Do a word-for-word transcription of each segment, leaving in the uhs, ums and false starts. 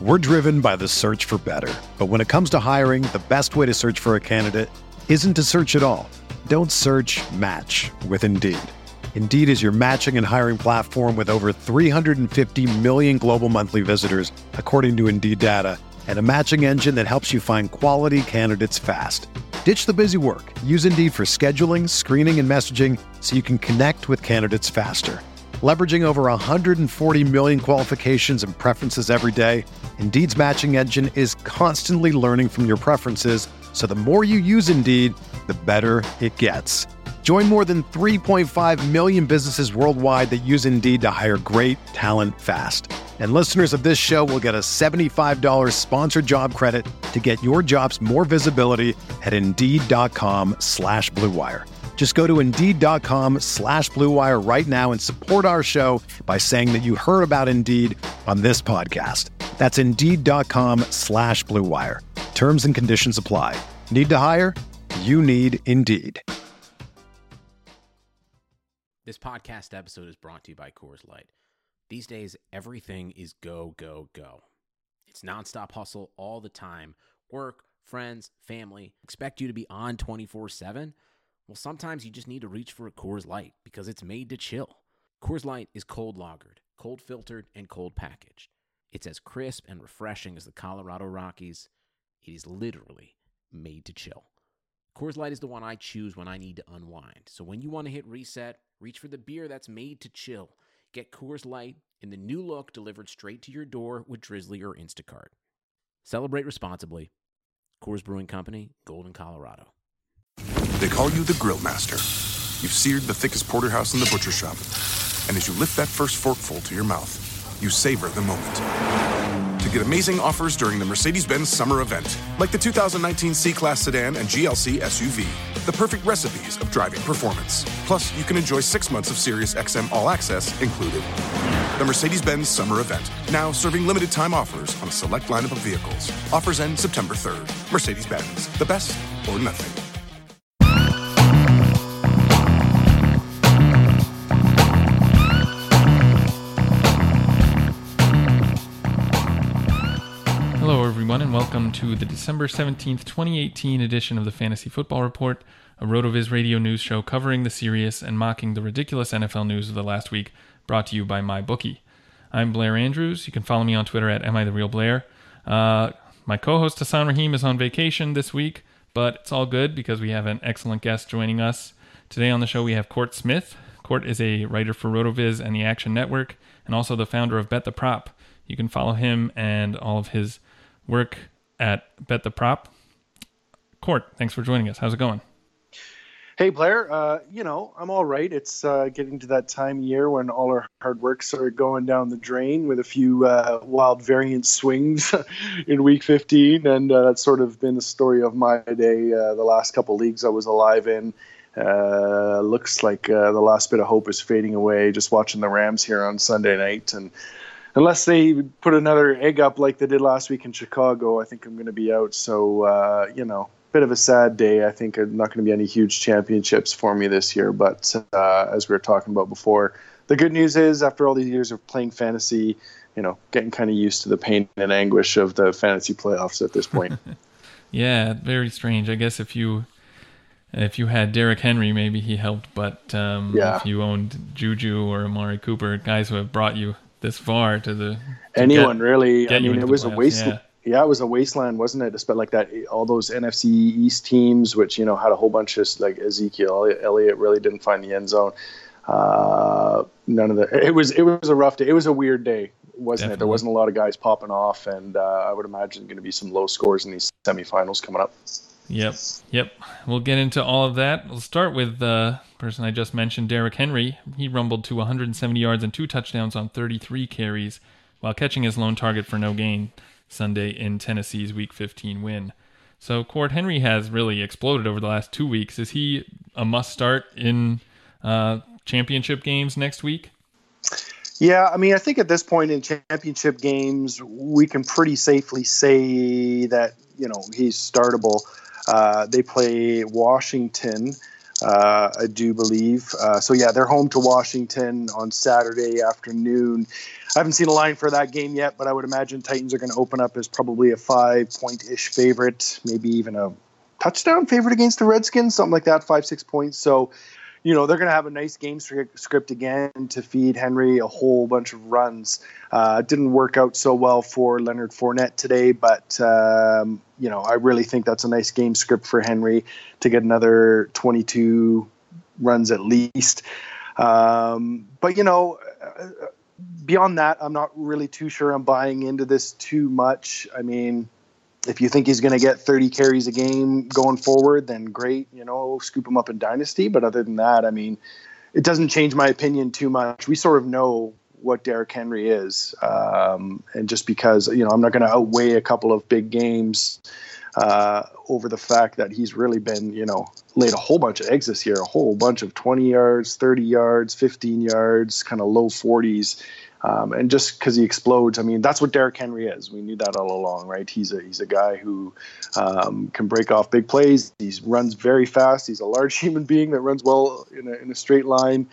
We're driven by the search for better. But when it comes to hiring, the best way to search for a candidate isn't to search at all. Don't search, match with Indeed. Indeed is your matching and hiring platform with over three hundred fifty million global monthly visitors, according to Indeed data, and a matching engine that helps you find quality candidates fast. Ditch the busy work. Use Indeed for scheduling, screening, and messaging so you can connect with candidates faster. Leveraging over one hundred forty million qualifications and preferences every day, Indeed's matching engine is constantly learning from your preferences, so the more you use Indeed, the better it gets. Join more than three point five million businesses worldwide that use Indeed to hire great talent fast. And listeners of this show will get a seventy-five dollars sponsored job credit to get your jobs more visibility at Indeed.com slash Blue Wire. Just go to Indeed.com slash Blue Wire right now and support our show by saying that you heard about Indeed on this podcast. That's Indeed.com slash Blue Wire. Terms and conditions apply. Need to hire? You need Indeed. This podcast episode is brought to you by Coors Light. These days, everything is go, go, go. It's nonstop hustle all the time. Work, friends, family, expect you to be on twenty-four seven. Well, sometimes you just need to reach for a Coors Light because it's made to chill. Coors Light is cold lagered, cold filtered, and cold packaged. It's as crisp and refreshing as the Colorado Rockies. It is literally made to chill. Coors Light is the one I choose when I need to unwind. So when you want to hit reset, reach for the beer that's made to chill. Get Coors Light in the new look delivered straight to your door with Drizzly or Instacart. Celebrate responsibly. Coors Brewing Company, Golden, Colorado. They call you the Grill Master. You've seared the thickest porterhouse in the butcher shop. And as you lift that first forkful to your mouth, you savor the moment. To get amazing offers during the Mercedes-Benz summer event, like the two thousand nineteen C-Class sedan and G L C S U V, the perfect recipes of driving performance. Plus, you can enjoy six months of Sirius X M All Access included. The Mercedes-Benz summer event, now serving limited time offers on a select lineup of vehicles. Offers end September third. Mercedes-Benz, the best or nothing. Hello, everyone, and welcome to the December seventeenth, twenty eighteen edition of the Fantasy Football Report, a RotoViz radio news show covering the serious and mocking the ridiculous N F L news of the last week, brought to you by MyBookie. I'm Blair Andrews. You can follow me on Twitter at AmITheRealBlair. Uh, my co-host Hassan Rahim is on vacation this week, but it's all good because we have an excellent guest joining us. Today on the show we have Court Smith. Court is a writer for RotoViz and the Action Network, and also the founder of Bet the Prop. You can follow him and all of his work at Bet the Prop. Court, thanks for joining us. How's it going? Hey, Blair. Uh, you know, I'm all right. It's uh, getting to that time of year when all our hard work started going down the drain with a few uh, wild variant swings in week fifteen. And uh, that's sort of been the story of my day. Uh, the last couple leagues I was alive in. Uh, looks like uh, the last bit of hope is fading away. Just watching the Rams here on Sunday night. And unless they put another egg up like they did last week in Chicago, I think I'm going to be out. So, uh, you know, bit of a sad day. I think not going to be any huge championships for me this year. But uh, as we were talking about before, the good news is after all these years of playing fantasy, you know, getting kind of used to the pain and anguish of the fantasy playoffs at this point. Yeah, very strange. I guess if you if you had Derrick Henry, maybe he helped. But um, yeah. if you owned Juju or Amari Cooper, guys who have brought you this far to the to anyone get, really get I mean it was playoffs. a wasteland. Yeah. yeah it was a wasteland, wasn't it? Just like that, all those N F C East teams which, you know, had a whole bunch of like Ezekiel Elliott really didn't find the end zone. Uh none of the it was it was a rough day. It was a weird day, wasn't Definitely. it? There wasn't a lot of guys popping off, and uh, I would imagine going to be some low scores in these semifinals coming up. Yep, yep. We'll get into all of that. We'll start with the person I just mentioned, Derrick Henry. He rumbled to one hundred seventy yards and two touchdowns on thirty-three carries while catching his lone target for no gain Sunday in Tennessee's Week fifteen win. So, Court, Henry has really exploded over the last two weeks. Is he a must-start in uh, championship games next week? Yeah, I mean, I think at this point in championship games, we can pretty safely say that, you know, he's startable. Uh, they play Washington uh, I do believe. Uh, so, yeah, they're home to Washington on Saturday afternoon. I haven't seen a line for that game yet, but I would imagine Titans are going to open up as probably a five-point-ish favorite, maybe even a touchdown favorite against the Redskins, something like that, five, six points. So, you know, they're going to have a nice game script again to feed Henry a whole bunch of runs. Uh, it didn't work out so well for Leonard Fournette today, but, um, you know, I really think that's a nice game script for Henry to get another twenty-two runs at least. Um, but, you know, beyond that, I'm not really too sure I'm buying into this too much. I mean, if you think he's going to get thirty carries a game going forward, then great, you know, scoop him up in Dynasty. But other than that, I mean, it doesn't change my opinion too much. We sort of know what Derrick Henry is. Um, and just because, you know, I'm not going to outweigh a couple of big games uh, over the fact that he's really been, you know, laid a whole bunch of eggs this year, a whole bunch of twenty yards, thirty yards, fifteen yards, kind of low forties. Um, and just because he explodes, I mean, that's what Derrick Henry is. We knew that all along, right? He's a he's a guy who um, can break off big plays. He runs very fast. He's a large human being that runs well in a, in a straight line.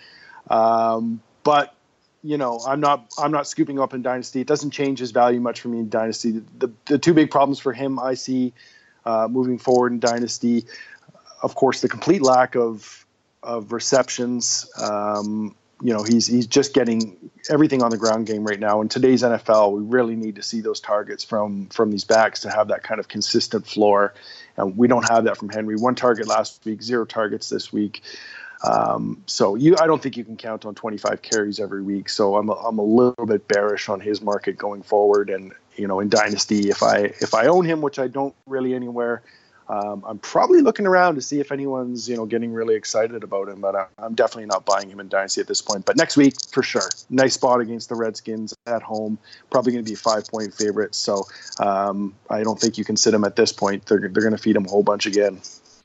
Um, but you know, I'm not I'm not scooping up in Dynasty. It doesn't change his value much for me in Dynasty. The the, the two big problems for him I see uh, moving forward in Dynasty, of course, the complete lack of of receptions. Um, You know, he's he's just getting everything on the ground game right now. In today's N F L, we really need to see those targets from from these backs to have that kind of consistent floor. And we don't have that from Henry. One target last week, zero targets this week. Um, so you, I don't think you can count on twenty-five carries every week. So I'm a, I'm a little bit bearish on his market going forward. And you know, in Dynasty, if I if I own him, which I don't really anywhere. Um, I'm probably looking around to see if anyone's, you know, getting really excited about him, but I, I'm definitely not buying him in Dynasty at this point. But next week, for sure, nice spot against the Redskins at home. Probably going to be a five-point favorite. So um, I don't think you can sit him at this point. They're they're going to feed him a whole bunch again.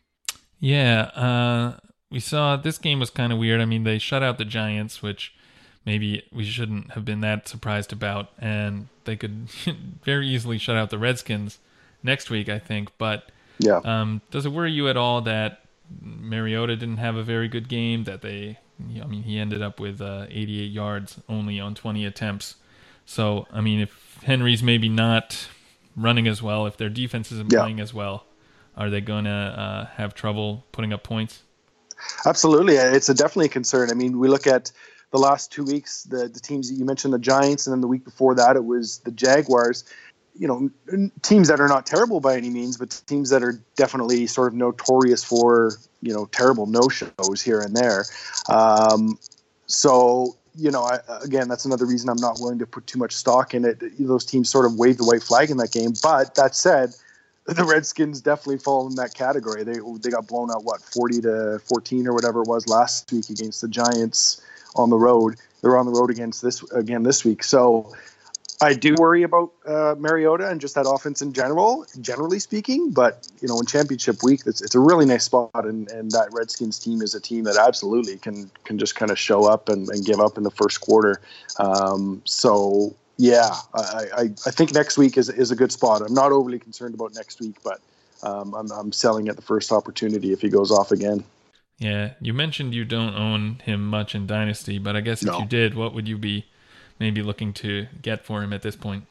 Yeah, uh, we saw this game was kind of weird. I mean, they shut out the Giants, which maybe we shouldn't have been that surprised about, and they could very easily shut out the Redskins next week, I think, but. Yeah. Um, does it worry you at all that Mariota didn't have a very good game? That they, I mean, he ended up with uh, eighty-eight yards only on twenty attempts. So, I mean, if Henry's maybe not running as well, if their defense isn't yeah. playing as well, are they going to uh, have trouble putting up points? Absolutely. It's a definitely a concern. I mean, we look at the last two weeks, the, the teams that you mentioned, the Giants, and then the week before that, it was the Jaguars. You know, teams that are not terrible by any means, but teams that are definitely sort of notorious for, you know, terrible no-shows here and there. Um, so, you know, I, again, that's another reason I'm not willing to put too much stock in it. Those teams sort of waved the white flag in that game. But that said, the Redskins definitely fall in that category. They they got blown out, what, forty to fourteen or whatever it was last week against the Giants on the road. They're on the road against this again this week. So I do worry about uh, Mariota and just that offense in general, generally speaking. But, you know, in championship week, it's, it's a really nice spot. And, and that Redskins team is a team that absolutely can can just kind of show up and, and give up in the first quarter. Um, so, yeah, I, I, I think next week is, is a good spot. I'm not overly concerned about next week, but um, I'm, I'm selling at the first opportunity if he goes off again. Yeah, you mentioned you don't own him much in Dynasty, but I guess if No. you did, what would you be maybe looking to get for him at this point?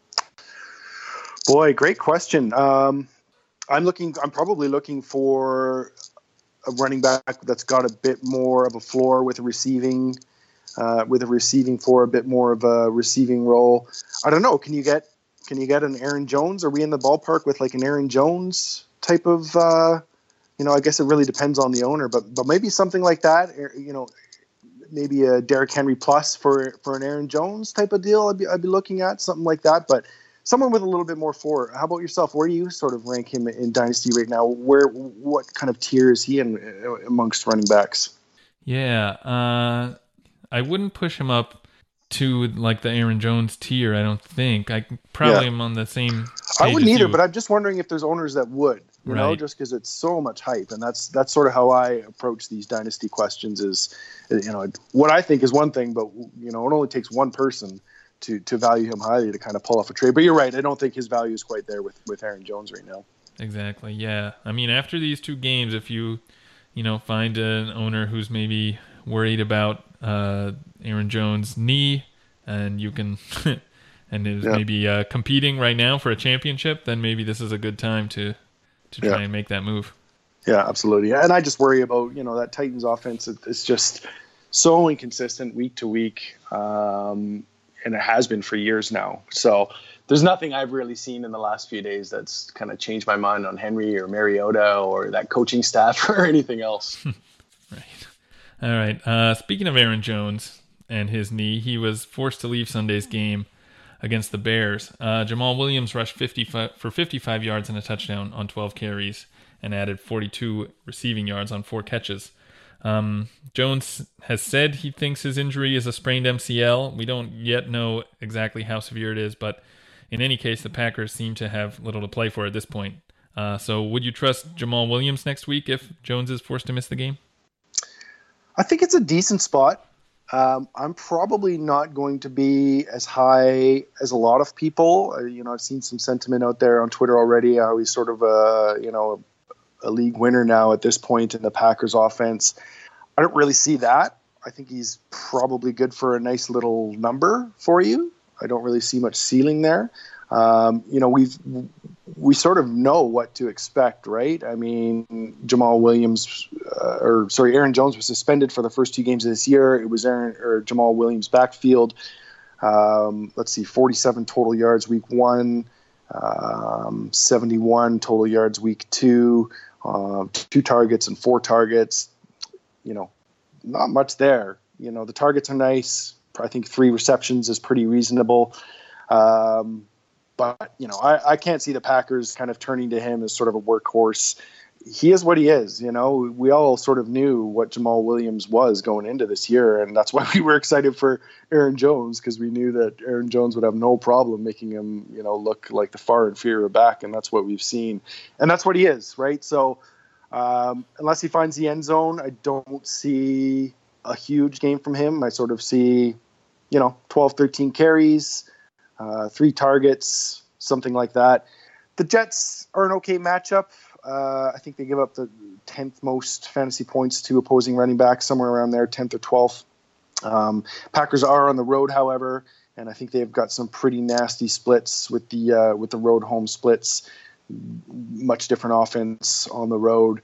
Boy, great question. Um, I'm looking. I'm probably looking for a running back that's got a bit more of a floor with a receiving, uh, with a receiving for a bit more of a receiving role. I don't know. Can you get? Can you get an Aaron Jones? Are we in the ballpark with like an Aaron Jones type of? Uh, you know, I guess it really depends on the owner, but but maybe something like that. You know. Maybe a Derrick Henry plus for, for an Aaron Jones type of deal. I'd be I'd be looking at something like that, but someone with a little bit more floor. How about yourself? Where do you sort of rank him in Dynasty right now? Where what kind of tier is he in amongst running backs? Yeah, uh, I wouldn't push him up to like the Aaron Jones tier. I don't think. I probably Yeah. am on the same. I page wouldn't as either, you. but I'm just wondering if there's owners that would. You know, Right. just because it's so much hype, and that's that's sort of how I approach these dynasty questions. Is you know what I think is one thing, but you know it only takes one person to to value him highly to kind of pull off a trade. But you're right, I don't think his value is quite there with with Aaron Jones right now. Exactly. Yeah. I mean, after these two games, if you you know, find an owner who's maybe worried about uh, Aaron Jones' knee, and you can, and is yeah. maybe uh, competing right now for a championship, then maybe this is a good time to to try yeah. and make that move. Yeah, absolutely. And I just worry about, you know, that Titans offense. It's just so inconsistent week to week, um, and it has been for years now. So there's nothing I've really seen in the last few days that's kind of changed my mind on Henry or Mariota or that coaching staff or anything else. Right. All right. Uh, speaking of Aaron Jones and his knee, he was forced to leave Sunday's game against the Bears. Uh, Jamal Williams rushed fifty-five for fifty-five yards and a touchdown on twelve carries and added forty-two receiving yards on four catches. Um, Jones has said he thinks his injury is a sprained M C L. We don't yet know exactly how severe it is, but in any case, the Packers seem to have little to play for at this point. Uh, so would you trust Jamal Williams next week if Jones is forced to miss the game? I think it's a decent spot. Um, I'm probably not going to be as high as a lot of people. Uh, you know, I've seen some sentiment out there on Twitter already how he's sort of a, you know, a league winner now at this point in the Packers offense. I don't really see that. I think he's probably good for a nice little number for you. I don't really see much ceiling there. Um, you know, we've we sort of know what to expect, right? I mean, Jamal Williams, uh, or sorry, Aaron Jones was suspended for the first two games of this year. It was Aaron or Jamal Williams' backfield. Um, let's see, forty-seven total yards week one, um, seventy-one total yards week two, uh, two targets and four targets. You know, not much there. You know, the targets are nice. I think three receptions is pretty reasonable. Um, but, you know, I, I can't see the Packers kind of turning to him as sort of a workhorse. He is what he is. You know, we all sort of knew what Jamal Williams was going into this year. And that's why we were excited for Aaron Jones, because we knew that Aaron Jones would have no problem making him, you know, look like the far inferior back. And that's what we've seen. And that's what he is, right? So um, unless he finds the end zone, I don't see a huge game from him. I sort of see, you know, twelve, thirteen carries, uh, three targets, something like that. The Jets are an okay matchup. Uh, I think they give up the tenth most fantasy points to opposing running backs, somewhere around there, tenth or twelfth. Um, Packers are on the road, however, and I think they've got some pretty nasty splits with the uh, with the road home splits. Much different offense on the road.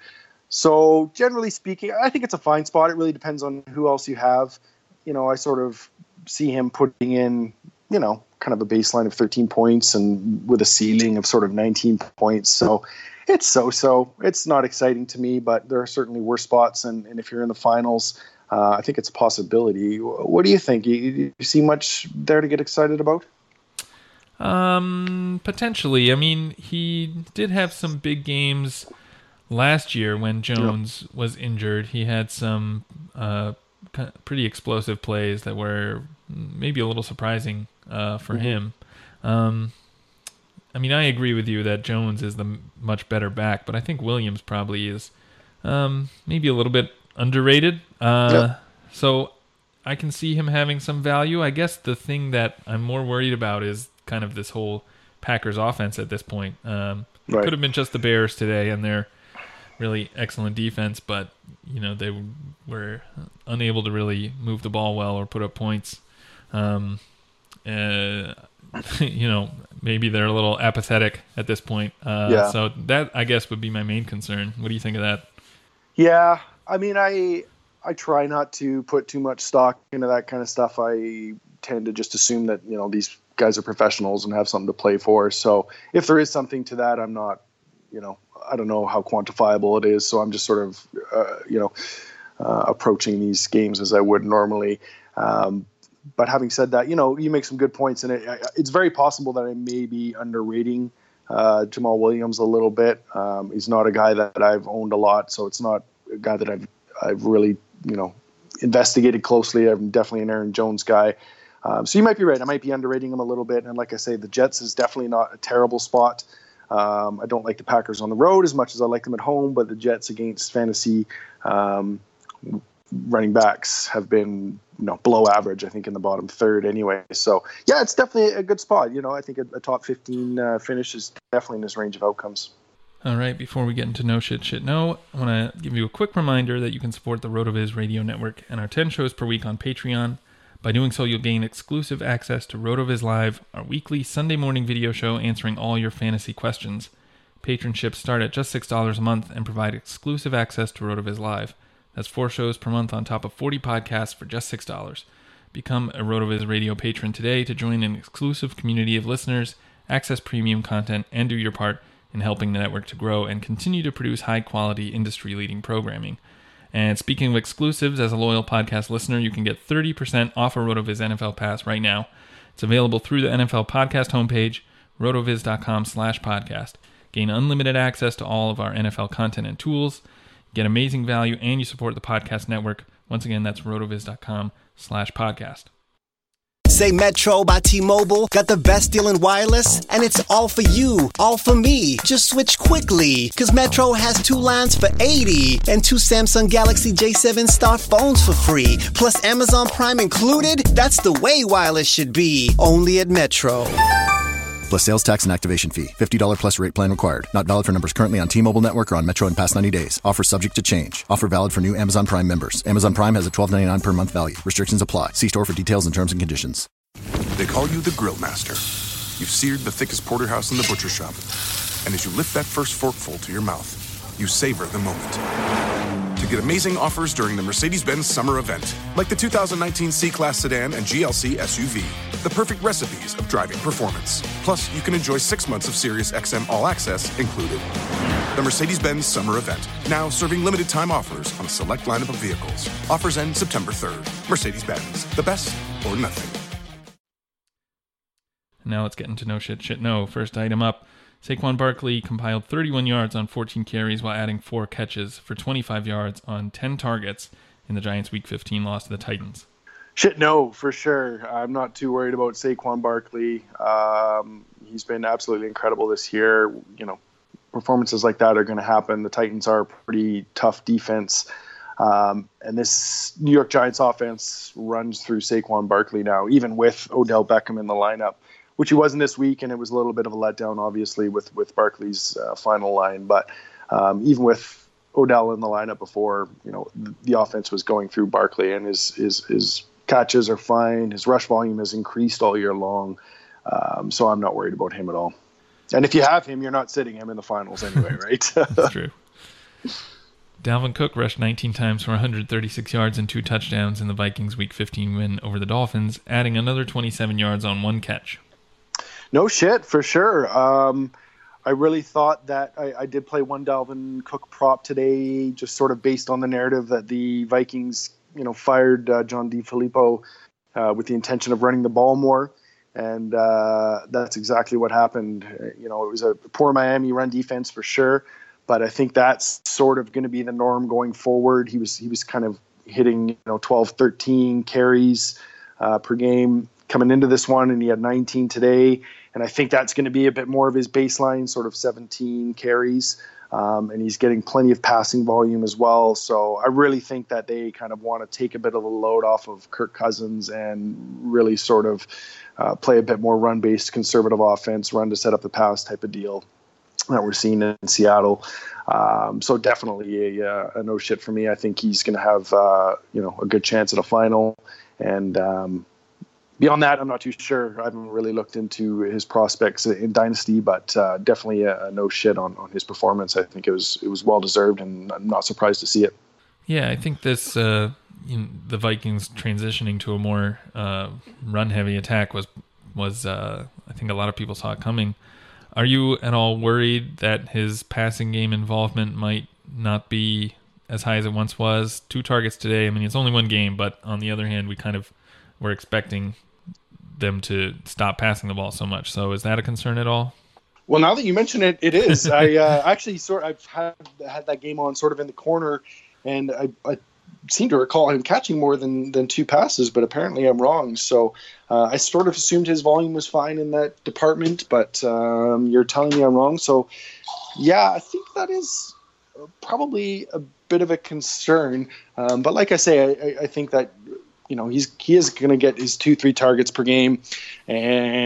So generally speaking, I think it's a fine spot. It really depends on who else you have. You know, I sort of see him putting in, you know, kind of a baseline of thirteen points and with a ceiling of sort of nineteen points. So it's so-so. It's not exciting to me, but there are certainly worse spots. And, and if you're in the finals, uh, I think it's a possibility. What do you think? You, you see much there to get excited about? Um, potentially. I mean, he did have some big games last year when Jones yeah. was injured. He had some uh, pretty explosive plays that were maybe a little surprising uh, for mm-hmm. him. Um, I mean, I agree with you that Jones is the much better back, but I think Williams probably is um, maybe a little bit underrated. Uh, yeah. So I can see him having some value. I guess the thing that I'm more worried about is kind of this whole Packers offense at this point. Um, it right. could have been just the Bears today and their really excellent defense, but you know they were unable to really move the ball well or put up points. Um, uh, you know, maybe they're a little apathetic at this point. Uh, yeah. So that, I guess, would be my main concern. What do you think of that? Yeah, I mean, I I try not to put too much stock into that kind of stuff. I tend to just assume that, you know, these guys are professionals and have something to play for. So if there is something to that, I'm not, you know, I don't know how quantifiable it is. So I'm just sort of, uh, you know, uh, approaching these games as I would normally. Um, but having said that, you know, you make some good points, and it, it's very possible that I may be underrating uh, Jamal Williams a little bit. Um, he's not a guy that I've owned a lot, so it's not a guy that I've I've really, you know, investigated closely. I'm definitely an Aaron Jones guy. Um, so you might be right. I might be underrating him a little bit. And like I say, the Jets is definitely not a terrible spot. Um, I don't like the Packers on the road as much as I like them at home, but the Jets against fantasy um, running backs have been, you know, below average, I think, in the bottom third anyway. So, yeah, it's definitely a good spot. You know, I think a, a top fifteen uh, finish is definitely in this range of outcomes. All right, before we get into No Shit Shit No, I want to give you a quick reminder that you can support the RotoViz radio network and our ten shows per week on Patreon. By doing so, you'll gain exclusive access to RotoViz Live, our weekly Sunday morning video show answering all your fantasy questions. Patronships start at just six dollars a month and provide exclusive access to RotoViz Live. That's four shows per month on top of forty podcasts for just six dollars. Become a RotoViz radio patron today to join an exclusive community of listeners, access premium content, and do your part in helping the network to grow and continue to produce high-quality, industry-leading programming. And speaking of exclusives, as a loyal podcast listener, you can get thirty percent off a RotoViz N F L Pass right now. It's available through the N F L Podcast homepage, rotoviz.com slash podcast. Gain unlimited access to all of our N F L content and tools, get amazing value, and you support the podcast network. Once again, that's rotoviz.com slash podcast. Say Metro by T-Mobile, got the best deal in wireless, and it's all for you, all for me. Just switch quickly, because Metro has two lines for eighty and two Samsung Galaxy J seven Star phones for free, plus Amazon Prime included. That's the way wireless should be, only at Metro. Plus sales tax and activation fee. fifty dollars plus rate plan required. Not valid for numbers currently on T-Mobile network or on Metro in past ninety days. Offer subject to change. Offer valid for new Amazon Prime members. Amazon Prime has a twelve ninety-nine per month value. Restrictions apply. See store for details and terms and conditions. They call you the Grill Master. You've seared the thickest porterhouse in the butcher shop. And as you lift that first forkful to your mouth, you savor the moment. To get amazing offers during the Mercedes-Benz summer event, like the two thousand nineteen C-Class sedan and G L C S U V, the perfect recipes of driving performance. Plus, you can enjoy six months of Sirius X M All Access included. The Mercedes-Benz summer event, now serving limited time offers on a select lineup of vehicles. Offers end September third. Mercedes-Benz, the best or nothing. Now let's get into No Shit Shit No. First item up. Saquon Barkley compiled thirty-one yards on fourteen carries while adding four catches for twenty-five yards on ten targets in the Giants' Week fifteen loss to the Titans. Shit, no, for sure. I'm not too worried about Saquon Barkley. Um, he's been absolutely incredible this year. You know, performances like that are going to happen. The Titans are a pretty tough defense. Um, and this New York Giants offense runs through Saquon Barkley now, even with Odell Beckham in the lineup, which he wasn't this week, and it was a little bit of a letdown, obviously, with, with Barkley's uh, final line. But um, even with Odell in the lineup before, you know, the, the offense was going through Barkley, and his, his, his catches are fine. His rush volume has increased all year long. Um, so I'm not worried about him at all. And if you have him, you're not sitting him in the finals anyway, right? That's true. Dalvin Cook rushed nineteen times for one hundred thirty-six yards and two touchdowns in the Vikings' Week fifteen win over the Dolphins, adding another twenty-seven yards on one catch. No shit, for sure. Um, I really thought that I, I did play one Dalvin Cook prop today, just sort of based on the narrative that the Vikings, you know, fired uh, John DeFilippo uh, with the intention of running the ball more. And uh, that's exactly what happened. You know, it was a poor Miami run defense for sure, but I think that's sort of going to be the norm going forward. He was he was kind of hitting, you know, twelve, thirteen carries uh, per game coming into this one, and he had nineteen today. And I think that's going to be a bit more of his baseline, sort of seventeen carries. Um, and he's getting plenty of passing volume as well. So I really think that they kind of want to take a bit of a load off of Kirk Cousins and really sort of uh, play a bit more run-based conservative offense, run to set up the pass type of deal that we're seeing in Seattle. Um, so definitely a, a no shit for me. I think he's going to have uh, you know a good chance at a final. And um, beyond that, I'm not too sure. I haven't really looked into his prospects in Dynasty, but uh, definitely a, a no shit on, on his performance. I think it was it was well deserved, and I'm not surprised to see it. Yeah, I think this uh, you know, the Vikings transitioning to a more uh, run heavy attack was was uh, I think a lot of people saw it coming. Are you at all worried that his passing game involvement might not be as high as it once was? Two targets today. I mean, it's only one game, but on the other hand, we kind of were expecting them to stop passing the ball so much. So is that a concern at all? Well, now that you mention it, it is. I uh, actually sort I've had had that game on sort of in the corner, and I, I seem to recall him catching more than, than two passes, but apparently I'm wrong. So uh, I sort of assumed his volume was fine in that department, but um, you're telling me I'm wrong. So yeah, I think that is probably a bit of a concern. Um, but like I say, I, I think that, you know, he's he is going to get his two, three targets per game, and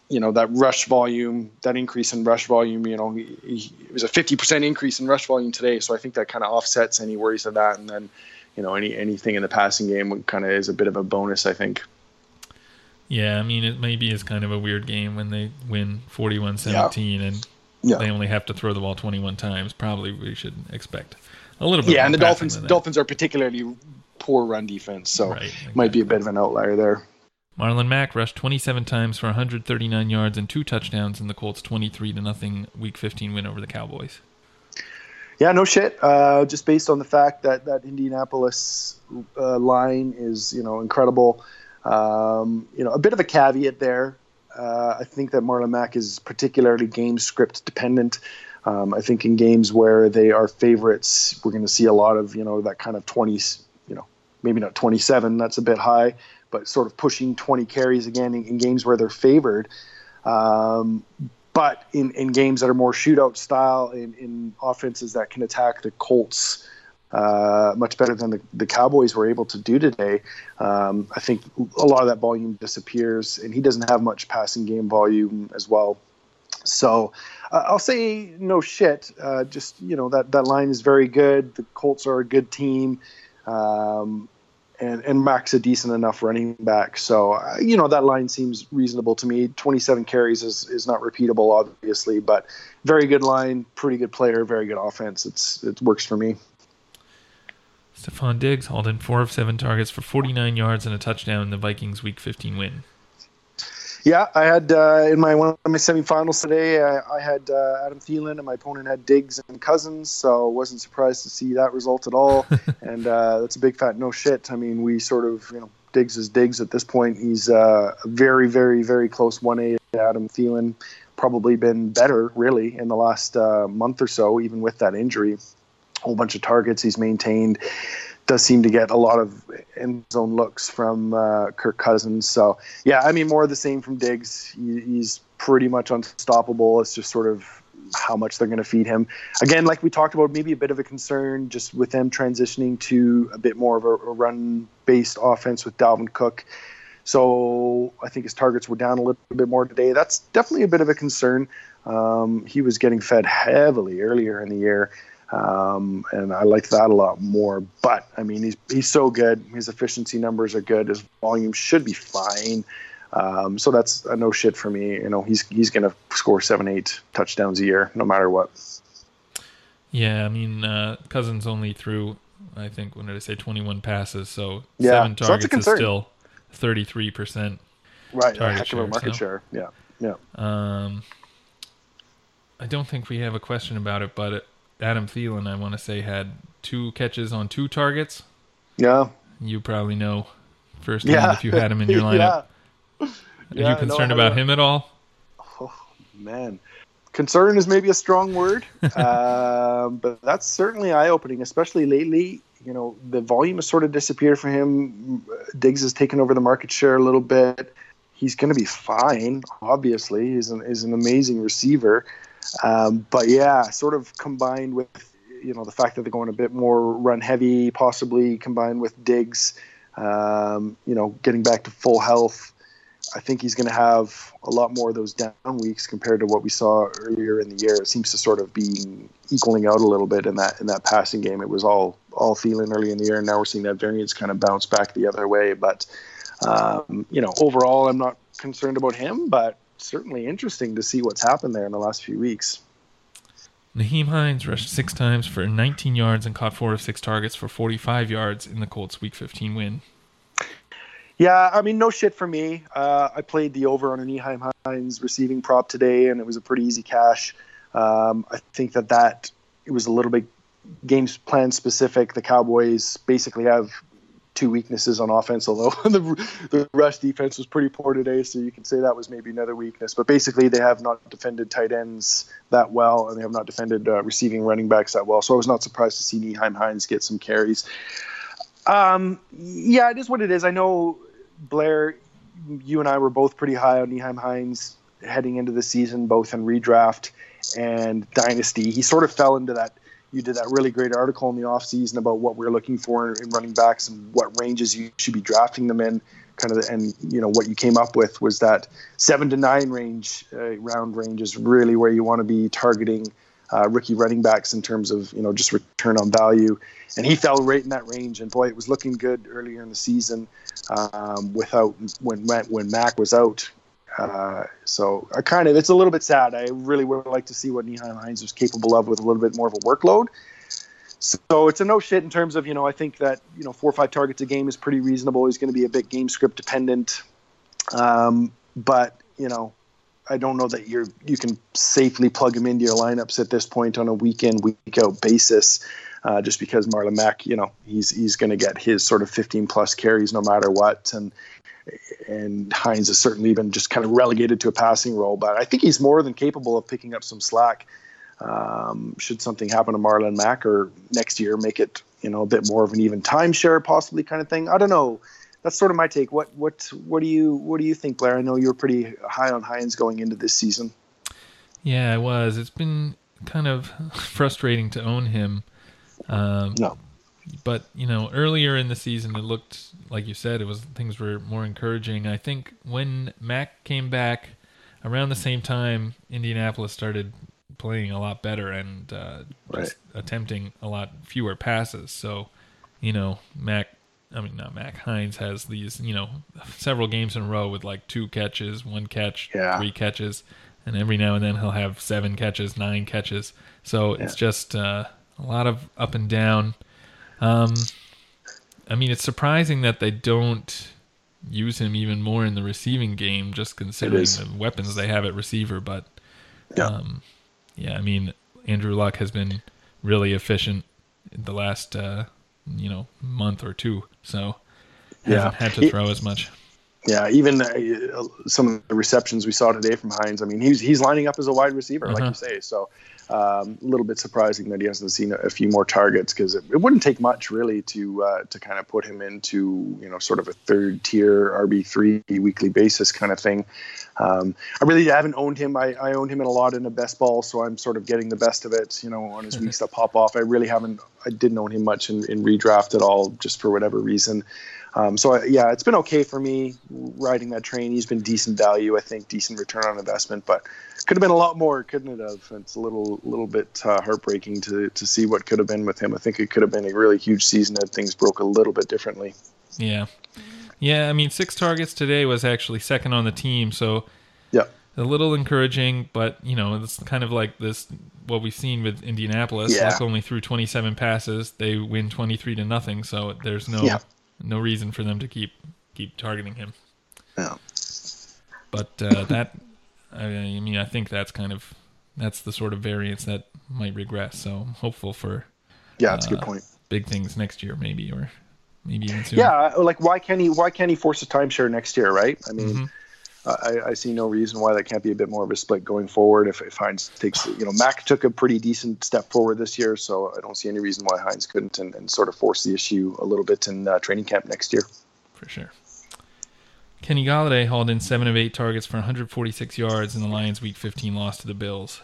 you know, that rush volume, that increase in rush volume, you know, he, he, it was a fifty percent increase in rush volume today. So I think that kind of offsets any worries of that. And then, you know, any anything in the passing game kind of is a bit of a bonus, I think. Yeah, I mean, it maybe is kind of a weird game when they win forty-one seventeen yeah. and yeah. they only have to throw the ball twenty-one times. Probably we should expect a little bit Yeah, more and the Dolphins than Dolphins are particularly poor run defense, so right, exactly. might be a bit of an outlier there. Marlon Mack rushed twenty-seven times for one hundred thirty-nine yards and two touchdowns in the Colts' twenty-three to nothing Week fifteen win over the Cowboys. Yeah, no shit. Uh, just based on the fact that that Indianapolis uh, line is, you know, incredible. Um, you know, a bit of a caveat there. Uh, I think that Marlon Mack is particularly game script dependent. Um, I think in games where they are favorites, we're going to see a lot of, you know, that kind of twenties, you know, maybe not twenty-seven, that's a bit high, but sort of pushing twenty carries again in, in games where they're favored. Um, but in, in games that are more shootout style, in, in offenses that can attack the Colts uh, much better than the, the Cowboys were able to do today, um, I think a lot of that volume disappears, and he doesn't have much passing game volume as well. So uh, I'll say no shit. Uh, just, you know, that, that line is very good. The Colts are a good team. Um, and, and Mack's a decent enough running back. So, uh, you know, that line seems reasonable to me. twenty-seven carries is, is not repeatable, obviously, but very good line, pretty good player, very good offense. It's It works for me. Stephon Diggs hauled in four of seven targets for forty-nine yards and a touchdown in the Vikings' Week fifteen win. Yeah, I had uh, in my one of my semifinals today, I, I had uh, Adam Thielen, and my opponent had Diggs and Cousins, so wasn't surprised to see that result at all. and uh, that's a big fat no shit. I mean, we sort of, you know, Diggs is Diggs at this point. He's uh, a very, very, very close one A to Adam Thielen. Probably been better, really, in the last uh, month or so, even with that injury. A whole bunch of targets he's maintained. Does seem to get a lot of end zone looks from uh, Kirk Cousins. So, yeah, I mean, more of the same from Diggs. He, he's pretty much unstoppable. It's just sort of how much they're going to feed him. Again, like we talked about, maybe a bit of a concern just with them transitioning to a bit more of a, a run-based offense with Dalvin Cook. So I think his targets were down a little bit more today. That's definitely a bit of a concern. Um, he was getting fed heavily earlier in the year. Um, and I like that a lot more, but I mean, he's, he's so good. His efficiency numbers are good. His volume should be fine. Um, so that's a no shit for me. You know, he's, he's going to score seven, eight touchdowns a year, no matter what. Yeah. I mean, uh, Cousins only threw, I think, when did I say twenty-one passes? So yeah, seven so targets is still thirty-three percent. Right. Target a heck of a market share. share. Yeah. Yeah. Um, I don't think we have a question about it, but it, Adam Thielen, I want to say, had two catches on two targets. Yeah. You probably know firsthand yeah. if you had him in your lineup. yeah. Are yeah, you concerned about him at all? Oh, man. Concern is maybe a strong word, um, but that's certainly eye-opening, especially lately. You know, the volume has sort of disappeared for him. Diggs has taken over the market share a little bit. He's going to be fine, obviously. He's an, he's an amazing receiver. Um, but yeah, sort of combined with, you know, the fact that they're going a bit more run heavy, possibly combined with Diggs, um, you know, getting back to full health. I think he's going to have a lot more of those down weeks compared to what we saw earlier in the year. It seems to sort of be equaling out a little bit in that in that passing game. It was all all Thielen early in the year, and now we're seeing that variance kind of bounce back the other way. But um, you know, overall, I'm not concerned about him, but certainly interesting to see what's happened there in the last few weeks. Nyheim Hines rushed six times for nineteen yards and caught four of six targets for forty-five yards in the Colts' Week fifteen win. Yeah, I mean, no shit for me. Uh, I played the over on a Nyheim Hines receiving prop today, and it was a pretty easy cash. Um, I think that that it was a little bit game plan specific. The Cowboys basically have two weaknesses on offense, although the, the rush defense was pretty poor today, so you can say that was maybe another weakness. But basically, they have not defended tight ends that well, and they have not defended uh, receiving running backs that well. So I was not surprised to see Nyheim Hines get some carries. Um, yeah, it is what it is. I know, Blair, you and I were both pretty high on Nyheim Hines heading into the season, both in redraft and dynasty. He sort of fell into that you did that really great article in the offseason about what we're looking for in running backs and what ranges you should be drafting them in. Kind of, and you know what you came up with was that seven to nine range uh, round range is really where you want to be targeting uh, rookie running backs in terms of you know just return on value. And he fell right in that range. And boy, it was looking good earlier in the season um, without when when Mac was out. Uh, so I kind of it's a little bit sad. I really would like to see what Nyheim Hines was capable of with a little bit more of a workload. So it's a no shit in terms of, you know, I think that, you know, four or five targets a game is pretty reasonable. He's going to be a bit game script dependent. Um, but, you know, I don't know that you're, you can safely plug him into your lineups at this point on a week in, week out basis, uh, just because Marlon Mack, you know, he's, he's going to get his sort of fifteen plus carries no matter what. And, and Hines has certainly been just kind of relegated to a passing role, but I think he's more than capable of picking up some slack. Um, should something happen to Marlon Mack or next year make it, you know, a bit more of an even timeshare possibly kind of thing. I don't know. That's sort of my take. What, what, what do you, what do you think, Blair? I know you were pretty high on Hines going into this season. Yeah, I was. It's been kind of frustrating to own him. Um, no. But, you know, earlier in the season, it looked, like you said, it was things were more encouraging. I think when Mack came back around the same time, Indianapolis started playing a lot better and uh, just right. attempting a lot fewer passes. So, you know, Mac, I mean, not Mac, Hines has these, you know, several games in a row with like two catches, one catch, yeah. three catches, and every now and then he'll have seven catches, nine catches. So yeah. it's just uh, a lot of up and down. Um, I mean, it's surprising that they don't use him even more in the receiving game, just considering the weapons they have at receiver, but yeah. um Yeah, I mean, Andrew Luck has been really efficient in the last, uh, you know, month or two, so hasn't yeah. had to throw as much. Yeah, even uh, some of the receptions we saw today from Hines, I mean, he's he's lining up as a wide receiver, uh-huh. like you say, so um, a little bit surprising that he hasn't seen a, a few more targets, because it, it wouldn't take much, really, to uh, to kind of put him into, you know, sort of a third-tier R B three weekly basis kind of thing. Um, I really haven't owned him. I, I owned him in a lot in a best ball, so I'm sort of getting the best of it, you know, on his weeks that pop off. I really haven't, I didn't own him much in, in redraft at all, just for whatever reason. Um, so, I, yeah, it's been okay for me riding that train. He's been decent value, I think, decent return on investment, but could have been a lot more, couldn't it have? It's a little little bit uh, heartbreaking to, to see what could have been with him. I think it could have been a really huge season had things broke a little bit differently. Yeah. Yeah, I mean, six targets today was actually second on the team, so yeah, a little encouraging, but, you know, it's kind of like this, what we've seen with Indianapolis. Yeah. Luck only threw twenty-seven passes. They win twenty-three to nothing, so there's no yeah. no reason for them to keep keep targeting him. Yeah. But uh, that, I mean, I think that's kind of, that's the sort of variance that might regress, so I'm hopeful for yeah, that's uh, a good point. Big things next year, maybe, or maybe even sooner. Yeah, like why can't he? Why can't he force a timeshare next year? Right? I mean, mm-hmm. I, I see no reason why that can't be a bit more of a split going forward. If, if Hines takes, you know, Mac took a pretty decent step forward this year, so I don't see any reason why Hines couldn't and, and sort of force the issue a little bit in uh, training camp next year. For sure. Kenny Golladay hauled in seven of eight targets for one hundred forty-six yards in the Lions' Week fifteen loss to the Bills.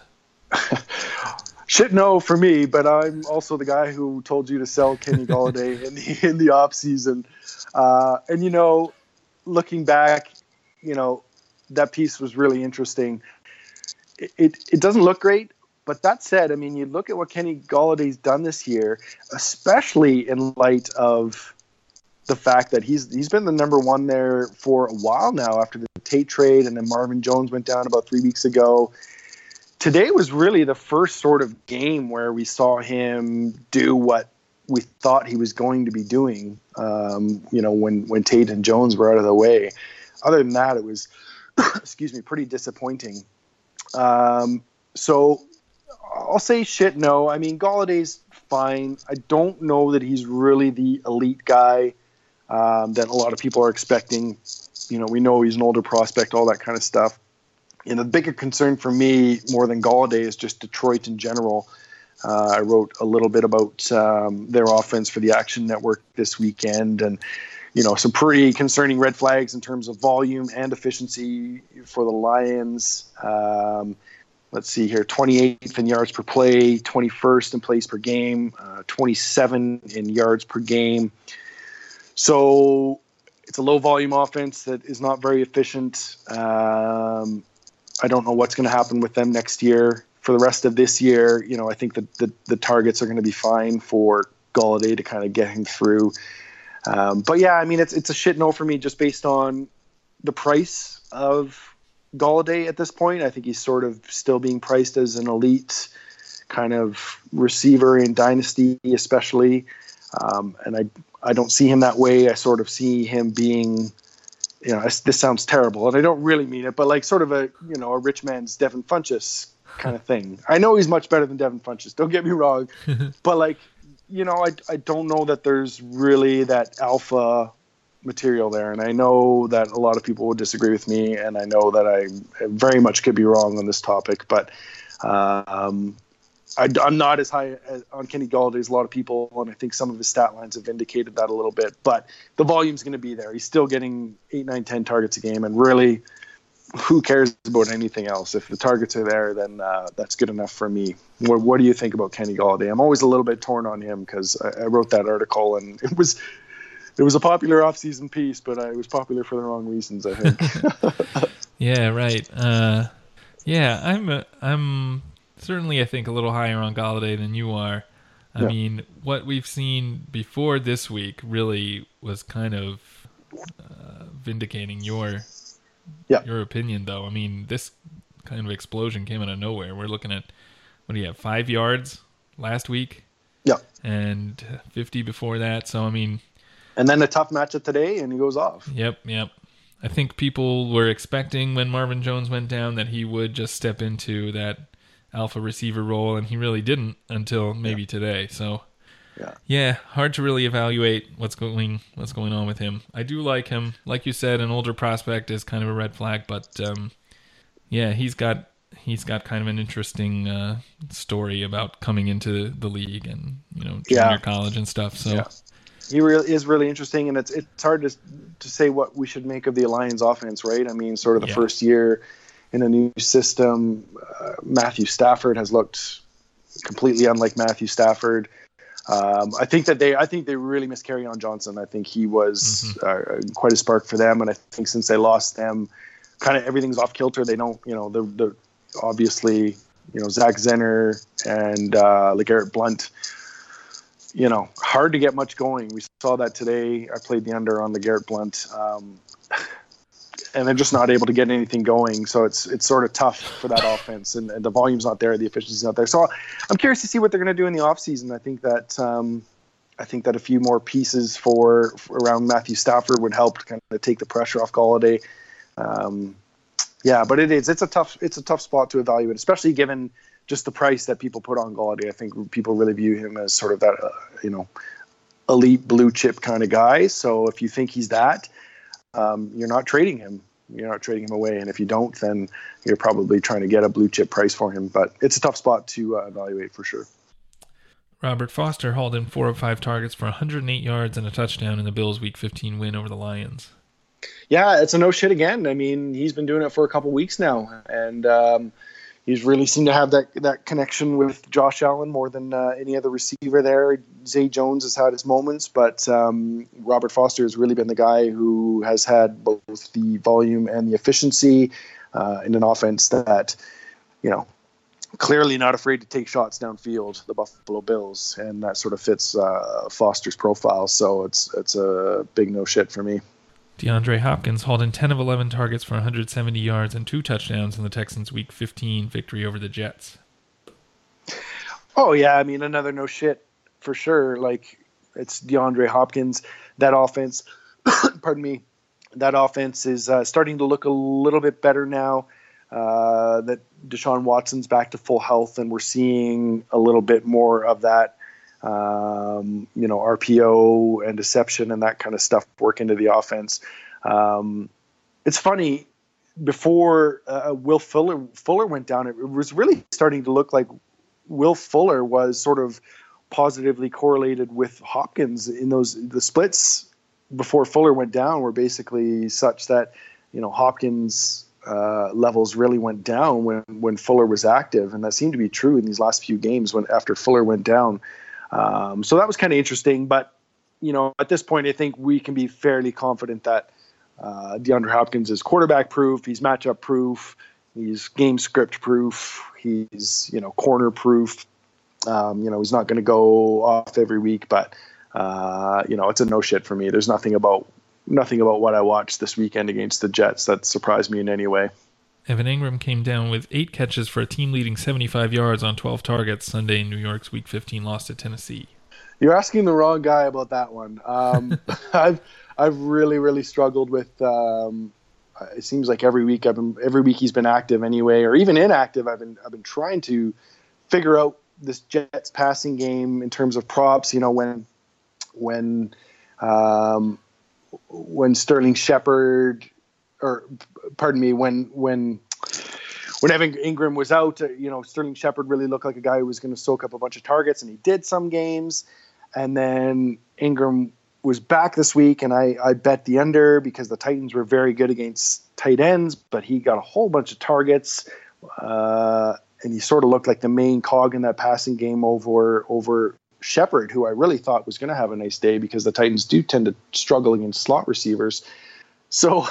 Shit, no for me, but I'm also the guy who told you to sell Kenny Golladay in the in the off season. Uh, and you know, looking back, you know, that piece was really interesting. It, it it doesn't look great, but that said, I mean, you look at what Kenny Galladay's done this year, especially in light of the fact that he's he's been the number one there for a while now after the Tate trade, and then Marvin Jones went down about three weeks ago. Today was really the first sort of game where we saw him do what we thought he was going to be doing, um, you know, when, when Tate and Jones were out of the way. Other than that, it was, excuse me, pretty disappointing. Um, so I'll say shit no. I mean, Galladay's fine. I don't know that he's really the elite guy um, that a lot of people are expecting. You know, we know he's an older prospect, all that kind of stuff. You know, the bigger concern for me, more than Golladay, is just Detroit in general. Uh, I wrote a little bit about um, their offense for the Action Network this weekend, and you know, some pretty concerning red flags in terms of volume and efficiency for the Lions. Um, let's see here, twenty-eighth in yards per play, twenty-first in plays per game, uh, twenty-seven in yards per game. So it's a low volume offense that is not very efficient. Um, I don't know what's going to happen with them next year. For the rest of this year, you know, I think that the, the targets are going to be fine for Golladay to kind of get him through. Um, but yeah, I mean, it's it's a shit no for me just based on the price of Golladay at this point. I think he's sort of still being priced as an elite kind of receiver in Dynasty, especially. Um, and I I don't see him that way. I sort of see him being, you know, this sounds terrible, and I don't really mean it, but like sort of a, you know, a rich man's Devin Funchess kind of thing. I know he's much better than Devin Funchess, don't get me wrong, but like, you know, I, I don't know that there's really that alpha material there. And I know that a lot of people would disagree with me, and I know that I very much could be wrong on this topic, but um, I, I'm not as high as, on Kenny Golladay as a lot of people, and I think some of his stat lines have indicated that a little bit, but the volume's going to be there. He's still getting eight, nine, ten targets a game, and really, who cares about anything else? If the targets are there, then uh, that's good enough for me. What, what do you think about Kenny Golladay? I'm always a little bit torn on him because I, I wrote that article, and it was it was a popular off-season piece, but I, it was popular for the wrong reasons, I think. Yeah, right. Uh, yeah, I'm a, I'm certainly, I think, a little higher on Golladay than you are. I Yeah. mean, what we've seen before this week really was kind of uh, vindicating your Yeah. your opinion, though. I mean, this kind of explosion came out of nowhere. We're looking at, what do you have, five yards last week? Yeah. And fifty before that. So, I mean... And then a tough matchup today, and he goes off. Yep, yep. I think people were expecting when Marvin Jones went down that he would just step into that alpha receiver role, and he really didn't until maybe yeah. today. So, yeah. yeah, hard to really evaluate what's going what's going on with him. I do like him. Like you said, an older prospect is kind of a red flag, but um, yeah, he's got he's got kind of an interesting uh, story about coming into the league and, you know, junior yeah. college and stuff. So. Yeah. He really is really interesting, and it's it's hard to to say what we should make of the Lions offense, right? I mean, sort of the yeah. first year in a new system. Uh, Matthew Stafford has looked completely unlike Matthew Stafford. Um, I think that they I think they really miss Kerryon Johnson. I think he was mm-hmm. uh, quite a spark for them, and I think since they lost them, kind of everything's off kilter. They don't, you know, the the obviously, you know, Zach Zenner and uh, LeGarrette Blount. You know, hard to get much going. We saw that today. I played the under on LeGarrette Blount, um, and they're just not able to get anything going. So it's it's sort of tough for that offense, and, and the volume's not there, the efficiency's not there. So I'm curious to see what they're going to do in the offseason. I think that um, I think that a few more pieces for, for around Matthew Stafford would help to kind of take the pressure off Golladay. Um, yeah, but it is it's a tough it's a tough spot to evaluate, especially given just the price that people put on Golladay. I think people really view him as sort of that, uh, you know, elite blue chip kind of guy. So if you think he's that, um, you're not trading him. You're not trading him away. And if you don't, then you're probably trying to get a blue chip price for him. But it's a tough spot to uh, evaluate for sure. Robert Foster hauled in four of five targets for one hundred eight yards and a touchdown in the Bills' Week fifteen win over the Lions. Yeah, it's a no shit again. I mean, he's been doing it for a couple weeks now. And, um, he's really seemed to have that that connection with Josh Allen more than uh, any other receiver there. Zay Jones has had his moments, but um, Robert Foster has really been the guy who has had both the volume and the efficiency uh, in an offense that, you know, clearly not afraid to take shots downfield, the Buffalo Bills, and that sort of fits uh, Foster's profile. So it's it's a big no shit for me. DeAndre Hopkins hauled in ten of eleven targets for one hundred seventy yards and two touchdowns in the Texans' Week fifteen victory over the Jets. Oh, yeah. I mean, another no shit for sure. Like, it's DeAndre Hopkins. That offense, pardon me, that offense is uh, starting to look a little bit better now uh, that Deshaun Watson's back to full health, and we're seeing a little bit more of that. Um, you know, R P O and deception and that kind of stuff work into the offense. Um, it's funny, before uh, Will Fuller, Fuller went down, it was really starting to look like Will Fuller was sort of positively correlated with Hopkins in those, the splits before Fuller went down were basically such that, you know, Hopkins uh, levels really went down when, when Fuller was active. And that seemed to be true in these last few games when after Fuller went down. Um, so that was kind of interesting. But, you know, at this point, I think we can be fairly confident that uh, DeAndre Hopkins is quarterback proof. He's matchup proof. He's game script proof. He's, you know, corner proof. Um, you know, he's not going to go off every week, but, uh, you know, it's a no shit for me. There's nothing about nothing about what I watched this weekend against the Jets that surprised me in any way. Evan Ingram came down with eight catches for a team-leading seventy-five yards on twelve targets Sunday in New York's Week fifteen loss to Tennessee. You're asking the wrong guy about that one. Um, I've I've really really struggled with. Um, it seems like every week I've been every week he's been active anyway, or even inactive. I've been I've been trying to figure out this Jets passing game in terms of props. You know, when when um, when Sterling Shepard, or pardon me, when when when Evan Ingram was out, you know, Sterling Shepard really looked like a guy who was going to soak up a bunch of targets, and he did some games. And then Ingram was back this week, and I, I bet the under because the Titans were very good against tight ends, but he got a whole bunch of targets. Uh, and he sort of looked like the main cog in that passing game over over Shepard, who I really thought was going to have a nice day because the Titans do tend to struggle against slot receivers. So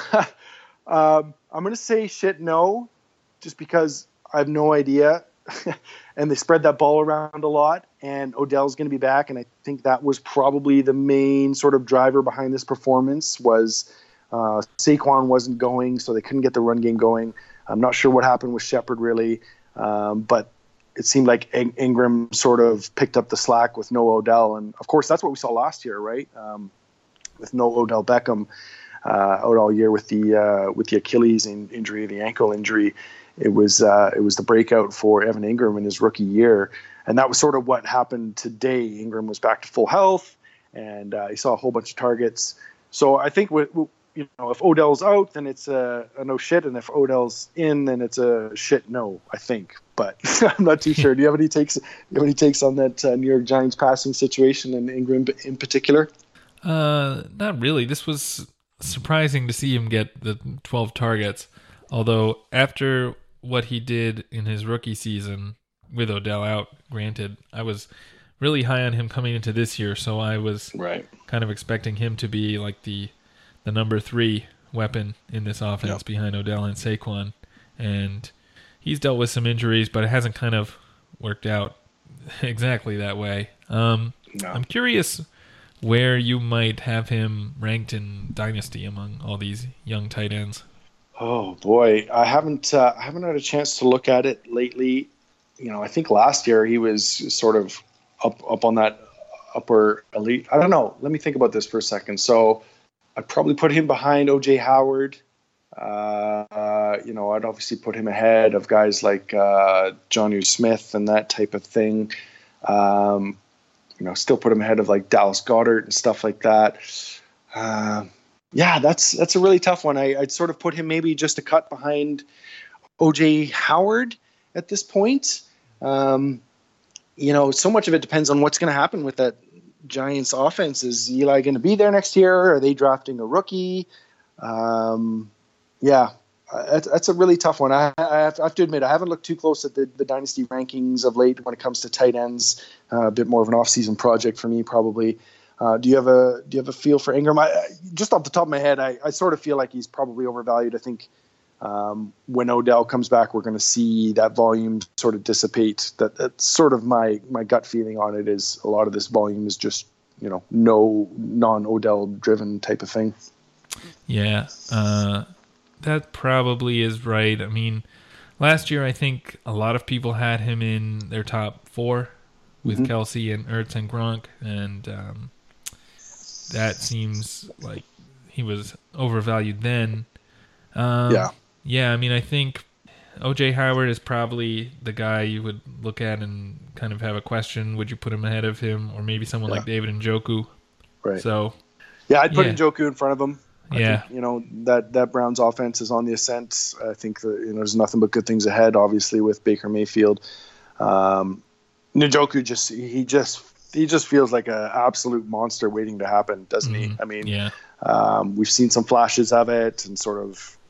um, I'm going to say shit no, just because I have no idea. And they spread that ball around a lot, and Odell's going to be back. And I think that was probably the main sort of driver behind this performance was uh, Saquon wasn't going, so they couldn't get the run game going. I'm not sure what happened with Shepard really, um, but it seemed like In- Ingram sort of picked up the slack with no Odell. And of course, that's what we saw last year, right? Um, with no Odell Beckham uh, out all year with the uh, with the Achilles in- injury, the ankle injury. It was uh, it was the breakout for Evan Ingram in his rookie year, and that was sort of what happened today. Ingram was back to full health, and uh, he saw a whole bunch of targets. So I think with, you know, if Odell's out, then it's a, a no shit, and if Odell's in, then it's a shit no. I think, but I'm not too sure. Do you have any takes? Do you have any takes on that uh, New York Giants passing situation and Ingram in particular? Uh, not really. This was surprising to see him get the twelve targets, although after what he did in his rookie season with Odell out, granted, I was really high on him coming into this year, so I was right. kind of expecting him to be like the the number three weapon in this offense yep. behind Odell and Saquon. And he's dealt with some injuries, but it hasn't kind of worked out exactly that way. Um, no. I'm curious where you might have him ranked in Dynasty among all these young tight ends. Oh boy, I haven't uh, I haven't had a chance to look at it lately. You know, I think last year he was sort of up up on that upper elite. I don't know. Let me think about this for a second. So I'd probably put him behind O J Howard. Uh, uh, you know, I'd obviously put him ahead of guys like uh, Jonnu Smith and that type of thing. Um, you know, still put him ahead of like Dallas Goedert and stuff like that. Uh, Yeah, that's that's a really tough one. I, I'd sort of put him maybe just a cut behind O J Howard at this point. Um, you know, so much of it depends on what's going to happen with that Giants offense. Is Eli going to be there next year? Are they drafting a rookie? Um, yeah, that's, that's a really tough one. I, I, have to, I have to admit, I haven't looked too close at the, the Dynasty rankings of late when it comes to tight ends. Uh, a bit more of an off-season project for me, probably. Uh, do you have a do you have a feel for Ingram? I, just off the top of my head, I, I sort of feel like he's probably overvalued. I think um, when Odell comes back, we're going to see that volume sort of dissipate. That that's sort of my my gut feeling on it is a lot of this volume is just, you know, no non-Odell driven type of thing. Yeah, uh, that probably is right. I mean, last year I think a lot of people had him in their top four with mm-hmm. Kelsey and Ertz and Gronk, and um, that seems like he was overvalued then. Um, yeah. Yeah, I mean, I think O J Howard is probably the guy you would look at and kind of have a question. Would you put him ahead of him? Or maybe someone yeah. like David Njoku. Right. So, yeah, I'd put yeah. Njoku in front of him. I yeah. think, you know, that, that Browns offense is on the ascent. I think that, you know, there's nothing but good things ahead, obviously, with Baker Mayfield. Um, Njoku just, he just, he just feels like an absolute monster waiting to happen, doesn't mm-hmm. he? I mean, yeah. um, we've seen some flashes of it and sort of,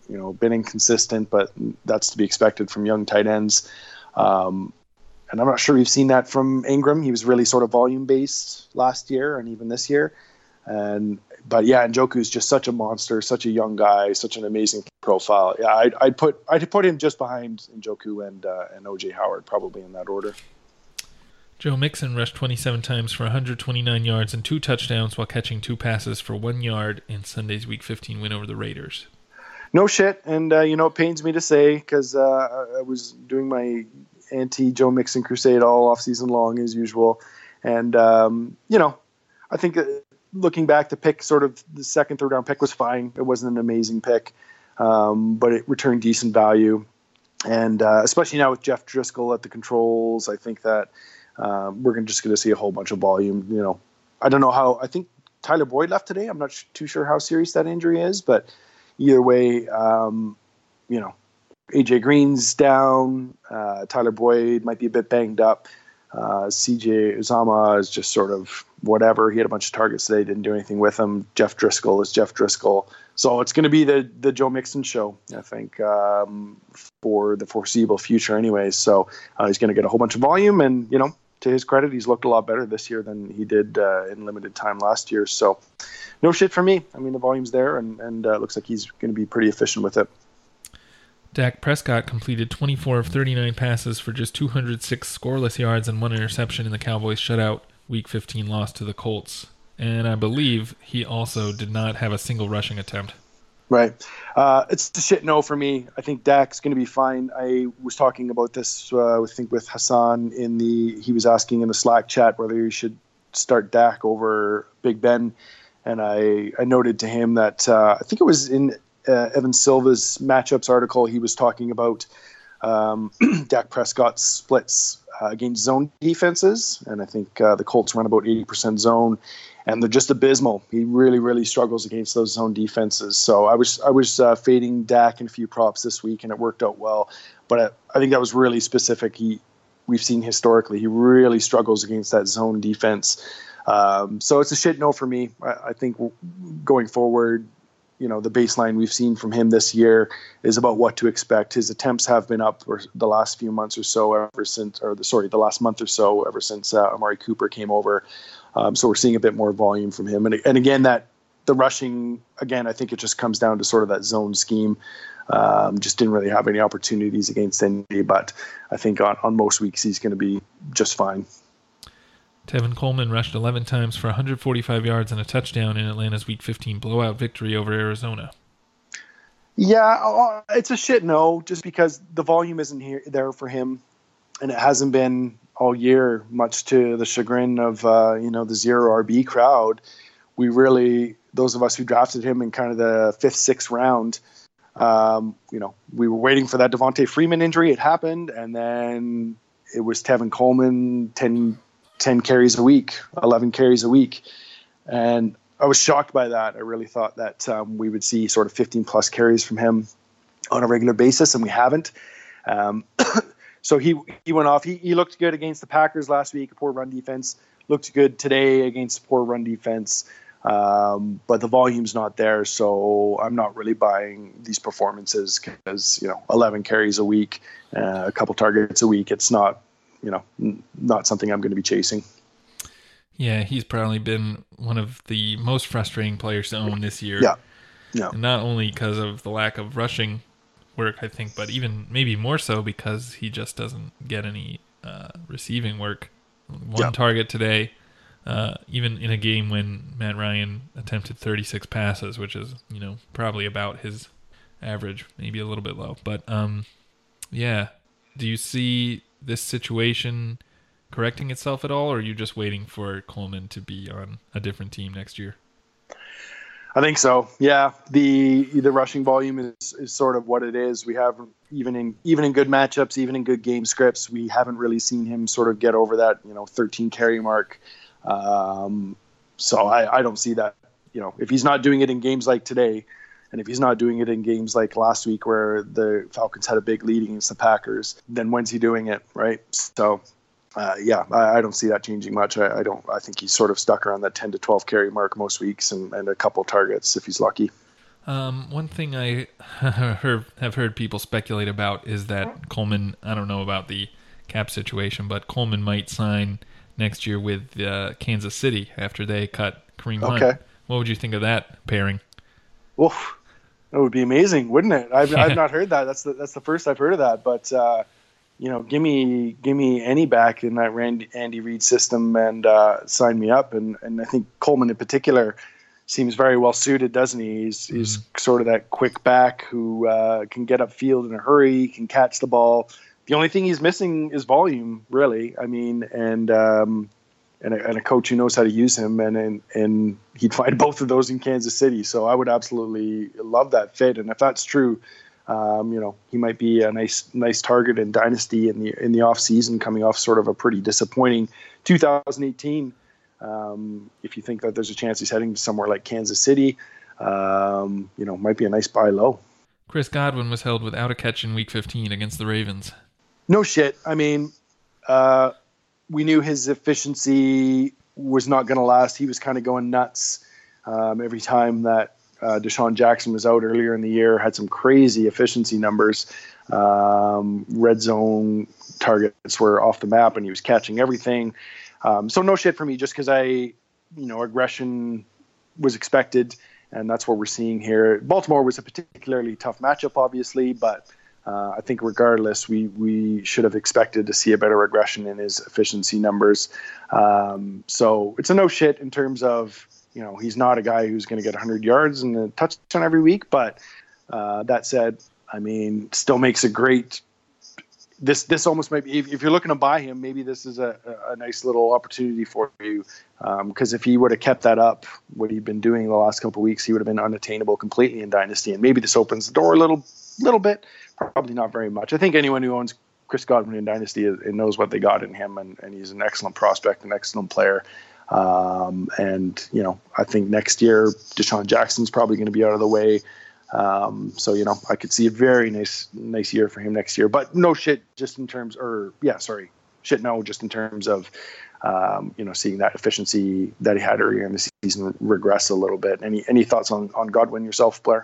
you know, been inconsistent, but that's to be expected from young tight ends. Um, and I'm not sure we've seen that from Ingram. He was really sort of volume based last year and even this year. And but yeah, Njoku's just such a monster, such a young guy, such an amazing profile. Yeah, I'd, I'd put I'd put him just behind Njoku and uh, and O J Howard, probably in that order. Joe Mixon rushed twenty-seven times for one hundred twenty-nine yards and two touchdowns while catching two passes for one yard in Sunday's Week fifteen win over the Raiders. No shit, and uh, you know, it pains me to say because uh, I was doing my anti-Joe Mixon crusade all offseason long as usual, and um, you know, I think uh, looking back, the pick, sort of the second, third round pick was fine. It wasn't an amazing pick, um, but it returned decent value, and uh, especially now with Jeff Driscoll at the controls, I think that um, we're just going to see a whole bunch of volume. You know, I don't know how. I think Tyler Boyd left today. I'm not sh- too sure how serious that injury is, but either way, um, you know, A J Green's down. Uh, Tyler Boyd might be a bit banged up. Uh, C J Uzomah is just sort of whatever. He had a bunch of targets today, didn't do anything with them. Jeff Driscoll is Jeff Driscoll. So it's going to be the the Joe Mixon show, I think, um, for the foreseeable future anyways. So uh, he's going to get a whole bunch of volume. And, you know, to his credit, he's looked a lot better this year than he did uh, in limited time last year. So no shit for me. I mean, the volume's there, and, and uh, it looks like he's going to be pretty efficient with it. Dak Prescott completed twenty-four of thirty-nine passes for just two hundred six scoreless yards and one interception in the Cowboys' shutout Week fifteen loss to the Colts. And I believe he also did not have a single rushing attempt. Right. Uh, it's a shit no for me. I think Dak's going to be fine. I was talking about this, uh, I think, with Hassan in the, he was asking in the Slack chat whether you should start Dak over Big Ben. And I, I noted to him that uh, I think it was in uh, Evan Silva's matchups article, he was talking about um, Dak Prescott's splits uh, against zone defenses. And I think uh, the Colts run about eighty percent zone. And they're just abysmal. He really, really struggles against those zone defenses. So I was I was uh, fading Dak in a few props this week, and it worked out well. But I, I think that was really specific. He we've seen historically he really struggles against that zone defense. Um, so it's a shit no for me. I, I think going forward, you know, the baseline we've seen from him this year is about what to expect. His attempts have been up for the last few months or so, ever since, or the sorry, the last month or so, ever since uh, Amari Cooper came over. Um, so we're seeing a bit more volume from him. And, and again, that the rushing, again, I think it just comes down to sort of that zone scheme. Um, just didn't really have any opportunities against Indy, but I think on, on most weeks he's going to be just fine. Tevin Coleman rushed eleven times for one hundred forty-five yards and a touchdown in Atlanta's Week fifteen blowout victory over Arizona. Yeah, it's a shit no, just because the volume isn't here there for him, and it hasn't been all year, much to the chagrin of uh, you know the zero R B crowd. We really, those of us who drafted him in kind of the fifth, sixth round, um, you know, we were waiting for that Devontae Freeman injury. It happened, and then it was Tevin Coleman, ten, ten carries a week, eleven carries a week, and I was shocked by that. I really thought that um, we would see sort of fifteen plus carries from him on a regular basis, and we haven't. Um, So he he went off. He he looked good against the Packers last week, a poor run defense. Looked good today against a poor run defense. Um, but the volume's not there, so I'm not really buying these performances because, you know, eleven carries a week, uh, a couple targets a week. It's not, you know, n- not something I'm going to be chasing. Yeah, he's probably been one of the most frustrating players to own this year. Yeah, yeah. And not only because of the lack of rushing work, I think, but even maybe more so because he just doesn't get any uh, receiving work. One yeah. target today, uh, even in a game when Matt Ryan attempted thirty-six passes, which is, you know, probably about his average, maybe a little bit low. But um, yeah, do you see this situation correcting itself at all, or are you just waiting for Coleman to be on a different team next year? I think so. Yeah, the the rushing volume is, is sort of what it is. We have even in even in good matchups, even in good game scripts, we haven't really seen him sort of get over that, you know, thirteen carry mark. Um, so I, I don't see that. You know, if he's not doing it in games like today, and if he's not doing it in games like last week where the Falcons had a big lead against the Packers, then when's he doing it, right? So. Uh, yeah, I, I don't see that changing much. I, I don't. I think he's sort of stuck around that ten to twelve carry mark most weeks, and, and a couple targets if he's lucky. Um, one thing I heard, have heard people speculate about is that Coleman, I don't know about the cap situation, but Coleman might sign next year with uh, Kansas City after they cut Kareem Hunt. Okay. What would you think of that pairing? Woof. That would be amazing, wouldn't it? I've, I've not heard that. That's the, that's the first I've heard of that. But, uh, you know, give me give me any back in that Randy, Andy Reid system and uh, sign me up. And, and I think Coleman in particular seems very well suited, doesn't he? He's, mm-hmm. he's sort of that quick back who uh, can get upfield in a hurry, can catch the ball. The only thing he's missing is volume, really. I mean, and um, and, a, and a coach who knows how to use him, and, and and he'd find both of those in Kansas City. So I would absolutely love that fit. And if that's true, um, you know, he might be a nice nice target in Dynasty in the in the off season, coming off sort of a pretty disappointing two thousand eighteen. Um, if you think that there's a chance he's heading to somewhere like Kansas City, um, you know, might be a nice buy low. Chris Godwin was held without a catch in Week fifteen against the Ravens. No shit. I mean, uh, we knew his efficiency was not going to last. He was kind of going nuts um, every time that uh, Deshaun Jackson was out earlier in the year. Had some crazy efficiency numbers. Um, red zone targets were off the map, and he was catching everything. Um, so no shit for me, just because I, you know, aggression was expected, and that's what we're seeing here. Baltimore was a particularly tough matchup, obviously, but uh, I think regardless, we we should have expected to see a better regression in his efficiency numbers. Um, so it's a no shit in terms of, you know, he's not a guy who's going to get one hundred yards and a touchdown every week. But uh, that said, I mean, still makes a great. This this almost might be, if, if you're looking to buy him, maybe this is a, a nice little opportunity for you. Because um, if he would have kept that up, what he'd been doing the last couple of weeks, he would have been unattainable completely in Dynasty. And maybe this opens the door a little little bit, probably not very much. I think anyone who owns Chris Godwin in Dynasty is, it knows what they got in him, and, and he's an excellent prospect, an excellent player. Um, and, you know, I think next year, Deshaun Jackson's probably going to be out of the way. Um, so, you know, I could see a very nice, nice year for him next year, but no shit, just in terms, or yeah, sorry, shit. No, just in terms of, um, you know, seeing that efficiency that he had earlier in the season regress a little bit. Any, any thoughts on, on Godwin yourself, Blair?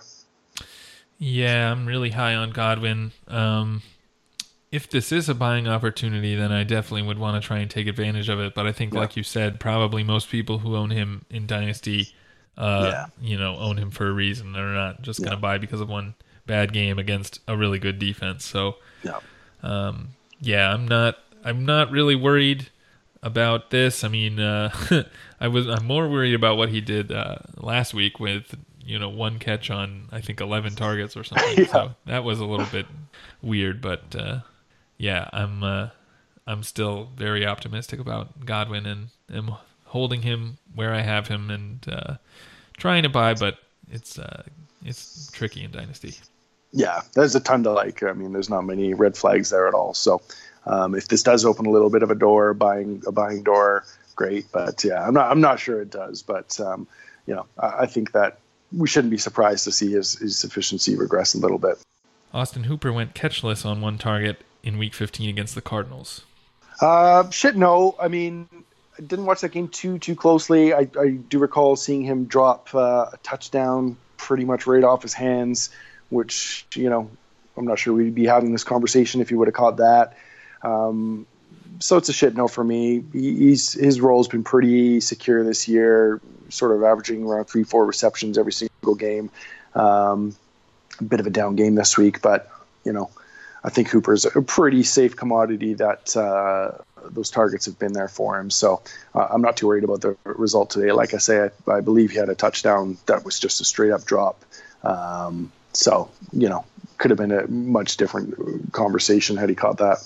Yeah, I'm really high on Godwin. Um, if this is a buying opportunity, then I definitely would want to try and take advantage of it. But I think, yeah. like you said, probably most people who own him in Dynasty, Uh, yeah. you know, own him for a reason. They're not just going to yeah. buy because of one bad game against a really good defense. So, yeah, um, yeah, I'm not, I'm not really worried about this. I mean, uh, I was, I'm more worried about what he did uh, last week with, you know, one catch on I think eleven targets or something. yeah. So that was a little bit weird, but uh, yeah, I'm, uh, I'm still very optimistic about Godwin and am holding him where I have him and uh, trying to buy, but it's uh, it's tricky in Dynasty. Yeah, there's a ton to like. I mean, there's not many red flags there at all. So um, if this does open a little bit of a door, buying a buying door, great. But yeah, I'm not I'm not sure it does. But um, you know, I, I think that we shouldn't be surprised to see his, his efficiency regress a little bit. Austin Hooper went catchless on one target in Week fifteen against the Cardinals. Uh, shit, no. I mean, I didn't watch that game too too closely. I, I do recall seeing him drop uh, a touchdown pretty much right off his hands, which, you know, I'm not sure we'd be having this conversation if he would have caught that. Um, so it's a shit no for me. He, he's his role's been pretty secure this year, sort of averaging around three, four receptions every single game. Um, a bit of a down game this week, but, you know, I think Hooper's a pretty safe commodity that uh, those targets have been there for him. So uh, I'm not too worried about the result today. Like I say, I, I believe he had a touchdown that was just a straight up drop. Um, so, you know, could have been a much different conversation had he caught that.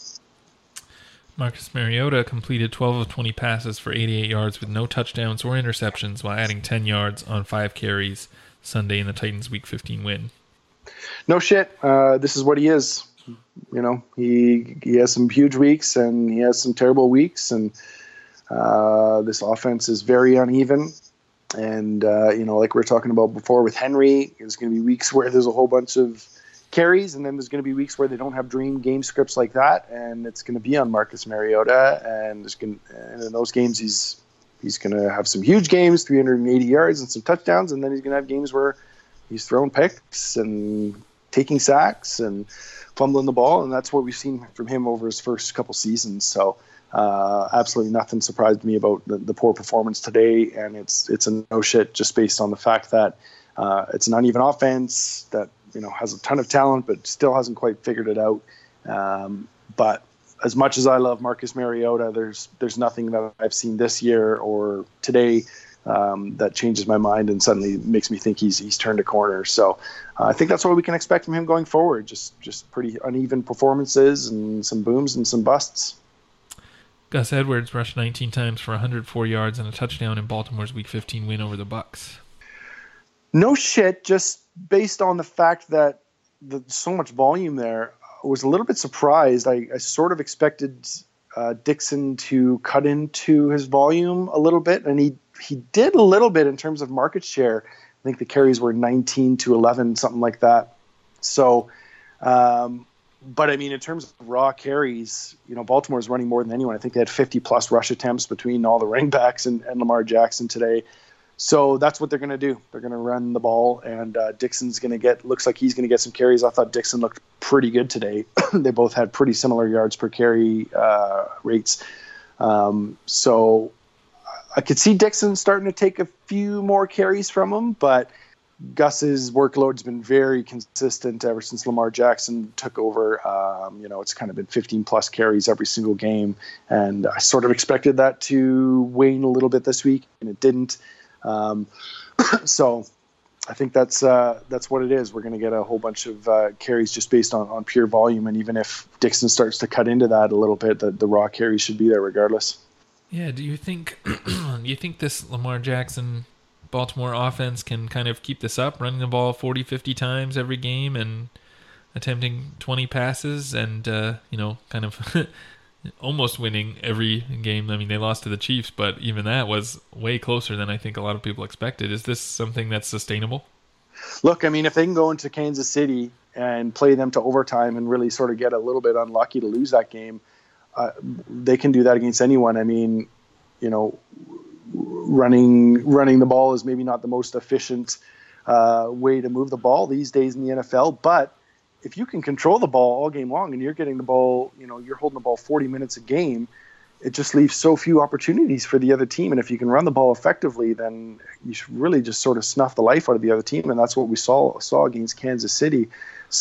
Marcus Mariota completed twelve of twenty passes for eighty-eight yards with no touchdowns or interceptions while adding ten yards on five carries Sunday in the Titans' Week fifteen win. No shit. Uh, this is what he is. You know, he he has some huge weeks and he has some terrible weeks, and uh, this offense is very uneven. And, uh, you know, like we were talking about before with Henry, there's going to be weeks where there's a whole bunch of carries, and then there's going to be weeks where they don't have dream game scripts like that, and it's going to be on Marcus Mariota. And there's going and in those games, he's he's going to have some huge games, three hundred eighty yards and some touchdowns, and then he's going to have games where he's throwing picks and taking sacks and fumbling the ball, and that's what we've seen from him over his first couple seasons. So uh, absolutely nothing surprised me about the, the poor performance today, and it's it's a no shit just based on the fact that uh, it's an uneven offense that you know has a ton of talent but still hasn't quite figured it out. Um, but as much as I love Marcus Mariota, there's there's nothing that I've seen this year or today Um, that changes my mind and suddenly makes me think he's he's turned a corner. So uh, I think that's what we can expect from him going forward. Just just pretty uneven performances and some booms and some busts. Gus Edwards rushed nineteen times for one hundred four yards and a touchdown in Baltimore's Week fifteen win over the Bucs. No shit, just based on the fact that the, so much volume there, I was a little bit surprised. I, I sort of expected uh, Dixon to cut into his volume a little bit, and he He did a little bit in terms of market share. I think the carries were nineteen to eleven, something like that. So, um, but I mean, in terms of raw carries, you know, Baltimore's running more than anyone. I think they had fifty plus rush attempts between all the running backs and, and Lamar Jackson today. So that's what they're going to do. They're going to run the ball, and uh, Dixon's going to get, looks like he's going to get some carries. I thought Dixon looked pretty good today. They both had pretty similar yards per carry uh, rates. Um, so, I could see Dixon starting to take a few more carries from him, but Gus's workload's been very consistent ever since Lamar Jackson took over. Um, you know, it's kind of been fifteen plus carries every single game, and I sort of expected that to wane a little bit this week, and it didn't. Um, so I think that's uh, that's what it is. We're going to get a whole bunch of uh, carries just based on, on pure volume, and even if Dixon starts to cut into that a little bit, the, the raw carries should be there regardless. Yeah, do you think do you think this Lamar Jackson Baltimore offense can kind of keep this up, running the ball forty, fifty times every game and attempting twenty passes and, uh, you know, kind of almost winning every game? I mean, they lost to the Chiefs, but even that was way closer than I think a lot of people expected. Is this something that's sustainable? Look, I mean, if they can go into Kansas City and play them to overtime and really sort of get a little bit unlucky to lose that game, Uh, they can do that against anyone. I mean, you know, running running the ball is maybe not the most efficient uh, way to move the ball these days in the N F L. But if you can control the ball all game long and you're getting the ball, you know, you're holding the ball forty minutes a game, it just leaves so few opportunities for the other team. And if you can run the ball effectively, then you should really just sort of snuff the life out of the other team. And that's what we saw saw against Kansas City.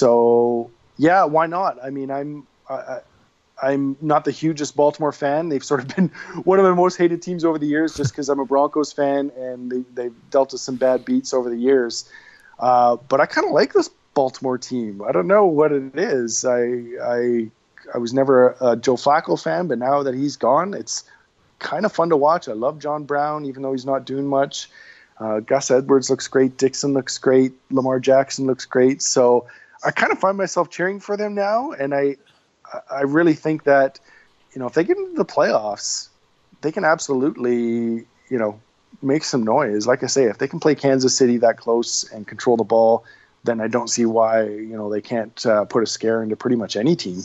So yeah, why not? I mean, I'm. I, I'm not the hugest Baltimore fan. They've sort of been one of my most hated teams over the years just because I'm a Broncos fan, and they, they've dealt us some bad beats over the years. Uh, but I kind of like this Baltimore team. I don't know what it is. I I I was never a, a Joe Flacco fan, but now that he's gone, it's kind of fun to watch. I love John Brown, even though he's not doing much. Uh, Gus Edwards looks great. Dixon looks great. Lamar Jackson looks great. So I kind of find myself cheering for them now, and I I really think that, you know, if they get into the playoffs, they can absolutely, you know, make some noise. Like I say, if they can play Kansas City that close and control the ball, then I don't see why, you know, they can't uh, put a scare into pretty much any team.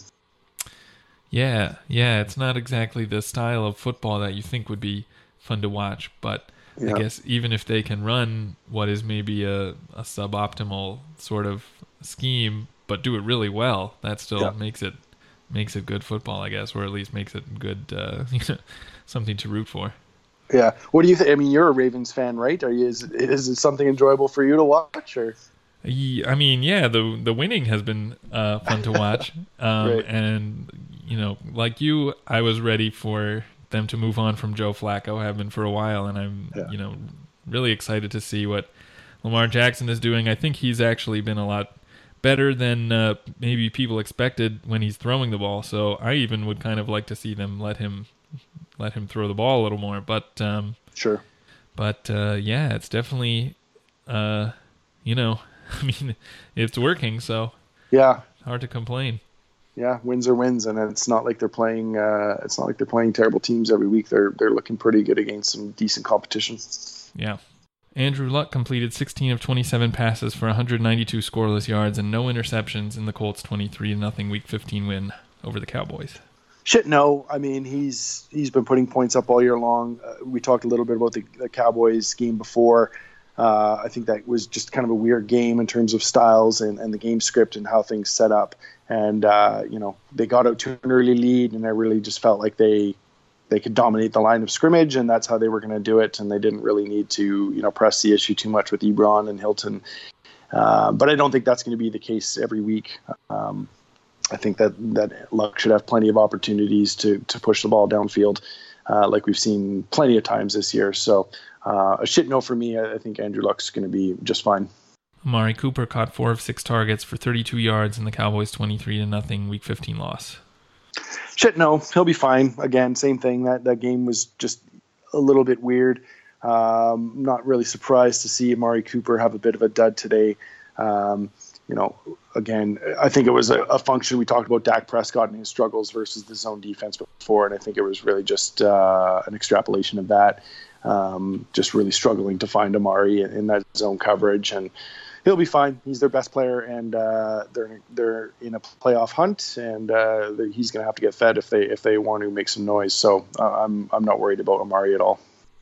Yeah, yeah, it's not exactly the style of football that you think would be fun to watch, but yeah. I guess even if they can run what is maybe a, a suboptimal sort of scheme, but do it really well, that still yeah. makes it makes it good football, I guess, or at least makes it good, uh, you know, something to root for. Yeah. What do you think? I mean, you're a Ravens fan, right? Are you? Is, is it something enjoyable for you to watch, or? I mean, yeah, the the winning has been uh, fun to watch, um, right. and you know, like you, I was ready for them to move on from Joe Flacco. I have been for a while, and I'm, yeah. you know, really excited to see what Lamar Jackson is doing. I think he's actually been a lot better than uh, maybe people expected when he's throwing the ball. So I even would kind of like to see them let him let him throw the ball a little more. But um, sure. But uh, yeah, it's definitely, uh, you know, I mean, it's working. So yeah, hard to complain. Yeah, wins are wins, and it's not like they're playing. Uh, it's not like they're playing terrible teams every week. They're they're looking pretty good against some decent competition. Yeah. Andrew Luck completed sixteen of twenty-seven passes for one hundred ninety-two scoreless yards and no interceptions in the Colts' twenty-three to nothing Week fifteen win over the Cowboys. Shit, no. I mean, he's he's been putting points up all year long. Uh, we talked a little bit about the, the Cowboys game before. Uh, I think that was just kind of a weird game in terms of styles and, and the game script and how things set up. And, uh, you know, they got out to an early lead, and I really just felt like they they could dominate the line of scrimmage, and that's how they were going to do it. And they didn't really need to, you know, press the issue too much with Ebron and Hilton. Uh, but I don't think that's going to be the case every week. Um, I think that, that Luck should have plenty of opportunities to to push the ball downfield, uh, like we've seen plenty of times this year. So uh, a shit no for me. I, I think Andrew Luck's going to be just fine. Amari Cooper caught four of six targets for thirty-two yards in the Cowboys' twenty-three to nothing Week fifteen loss. Shit, no, he'll be fine. Again, same thing. That that game was just a little bit weird. Um, not really surprised to see Amari Cooper have a bit of a dud today. Um, you know, again, I think it was a, a function. We talked about Dak Prescott and his struggles versus the zone defense before, and I think it was really just uh, an extrapolation of that. Um, just really struggling to find Amari in, in that zone coverage, and he'll be fine. He's their best player, and uh, they're they're in a playoff hunt, and uh, he's going to have to get fed if they if they want to make some noise. So uh, I'm I'm not worried about Amari at all.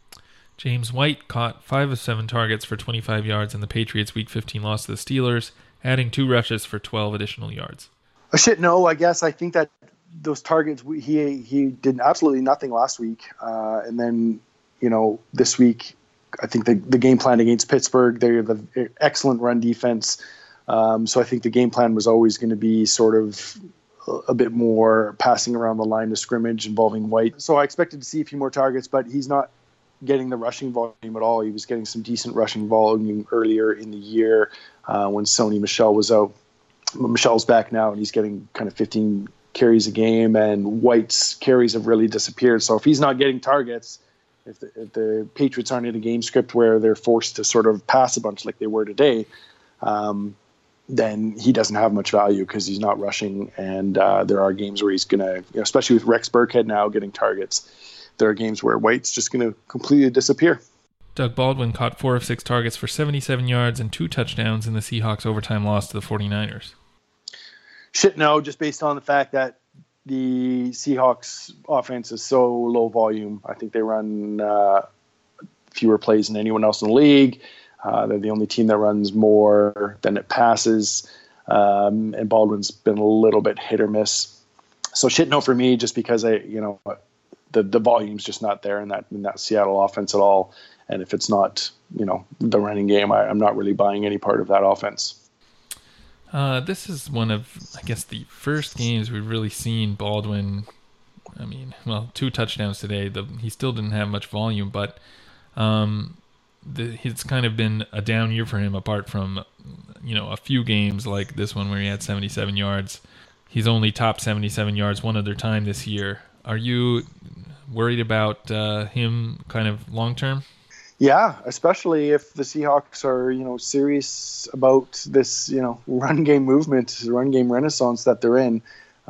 James White caught five of seven targets for twenty-five yards in the Patriots' Week fifteen loss to the Steelers, adding two rushes for twelve additional yards. A shit no, I guess. I think that those targets, he he did absolutely nothing last week, uh, and then you know this week. I think the, the game plan against Pittsburgh, they're the excellent run defense. Um, so I think the game plan was always going to be sort of a, a bit more passing around the line of scrimmage involving White. So I expected to see a few more targets, but he's not getting the rushing volume at all. He was getting some decent rushing volume earlier in the year uh, when Sony Michel was out. Michel's back now, and he's getting kind of fifteen carries a game, and White's carries have really disappeared. So if he's not getting targets, If the, if the Patriots aren't in a game script where they're forced to sort of pass a bunch like they were today, um, then he doesn't have much value because he's not rushing. And uh, there are games where he's going to, you know, especially with Rex Burkhead now getting targets, there are games where White's just going to completely disappear. Doug Baldwin caught four of six targets for seventy-seven yards and two touchdowns in the Seahawks' overtime loss to the 49ers. Shit, no, just based on the fact that the Seahawks offense is so low volume. I think they run uh, fewer plays than anyone else in the league. Uh, they're the only team that runs more than it passes. Um, and Baldwin's been a little bit hit or miss. So shit no for me, just because I, you know, the, the volume's just not there in that, in that Seattle offense at all. And if it's not, you know, the running game, I, I'm not really buying any part of that offense. Uh, this is one of, I guess, the first games we've really seen Baldwin. I mean, well, two touchdowns today. The, he still didn't have much volume, but um, the, it's kind of been a down year for him. Apart from, you know, a few games like this one where he had seventy-seven yards. He's only topped seventy-seven yards one other time this year. Are you worried about uh, him kind of long term? Yeah, especially if the Seahawks are, you know, serious about this, you know, run game movement, run game renaissance that they're in.